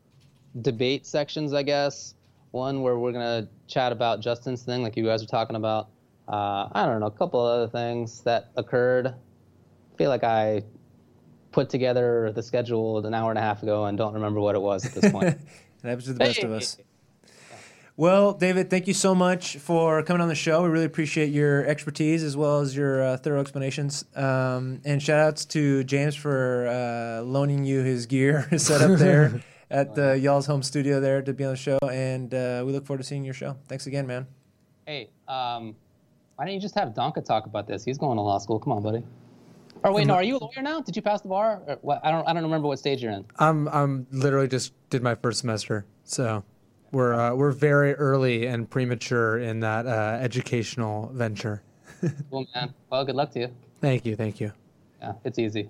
debate sections, I guess. One where we're going to chat about Justin's thing, like you guys were talking about. Uh, I don't know, a couple of other things that occurred. I feel like I put together the schedule an hour and a half ago and don't remember what it was at this point. That happens to the best of Hey. us. Well, David, thank you so much for coming on the show. We really appreciate your expertise as well as your uh, thorough explanations. Um, and shout outs to James for uh, loaning you his gear set up there at the y'all's home studio there to be on the show. And uh, we look forward to seeing your show. Thanks again, man. Hey, um, why don't you just have Donka talk about this? He's going to law school. Come on, buddy. Or wait, no, are you a lawyer now? Did you pass the bar? Or what? I don't. I don't remember what stage you're in. I'm I'm literally just did my first semester, so we're uh, we're very early and premature in that uh, educational venture. Cool, man. Well, good luck to you. Thank you, thank you. Yeah, it's easy.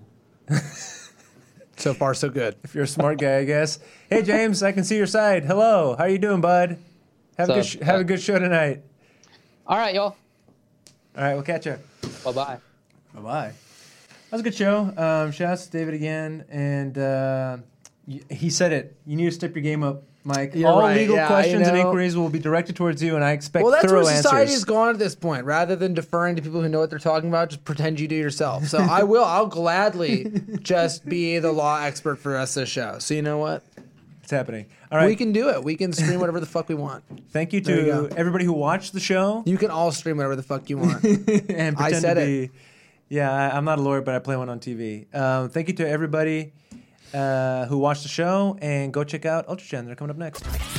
So far, so good. If you're a smart guy, I guess. Hey, James, I can see your side. Hello. How you doing, bud? Have, a, So, good sh- have a good show tonight. All right, y'all. All right, we'll catch you. Bye bye. Bye-bye. That was a good show. Um, shouts to David again. And uh, y- he said it. You need to step your game up, Mike. You're All right. legal Yeah, questions you and know. inquiries will be directed towards you, and I expect Well, that's thorough where society's answers. gone at this point. Rather than deferring to people who know what they're talking about, just pretend you do yourself. So I will. I'll gladly just be the law expert for us this show. So you know what? It's happening. All right. We can do it. We can stream whatever the fuck we want. Thank you There you to go. everybody who watched the show. You can all stream whatever the fuck you want. and pretend I said to it. be. Yeah, I, I'm not a lawyer, but I play one on T V. Um, thank you to everybody uh, who watched the show, and go check out Ultra Gen. They're coming up next.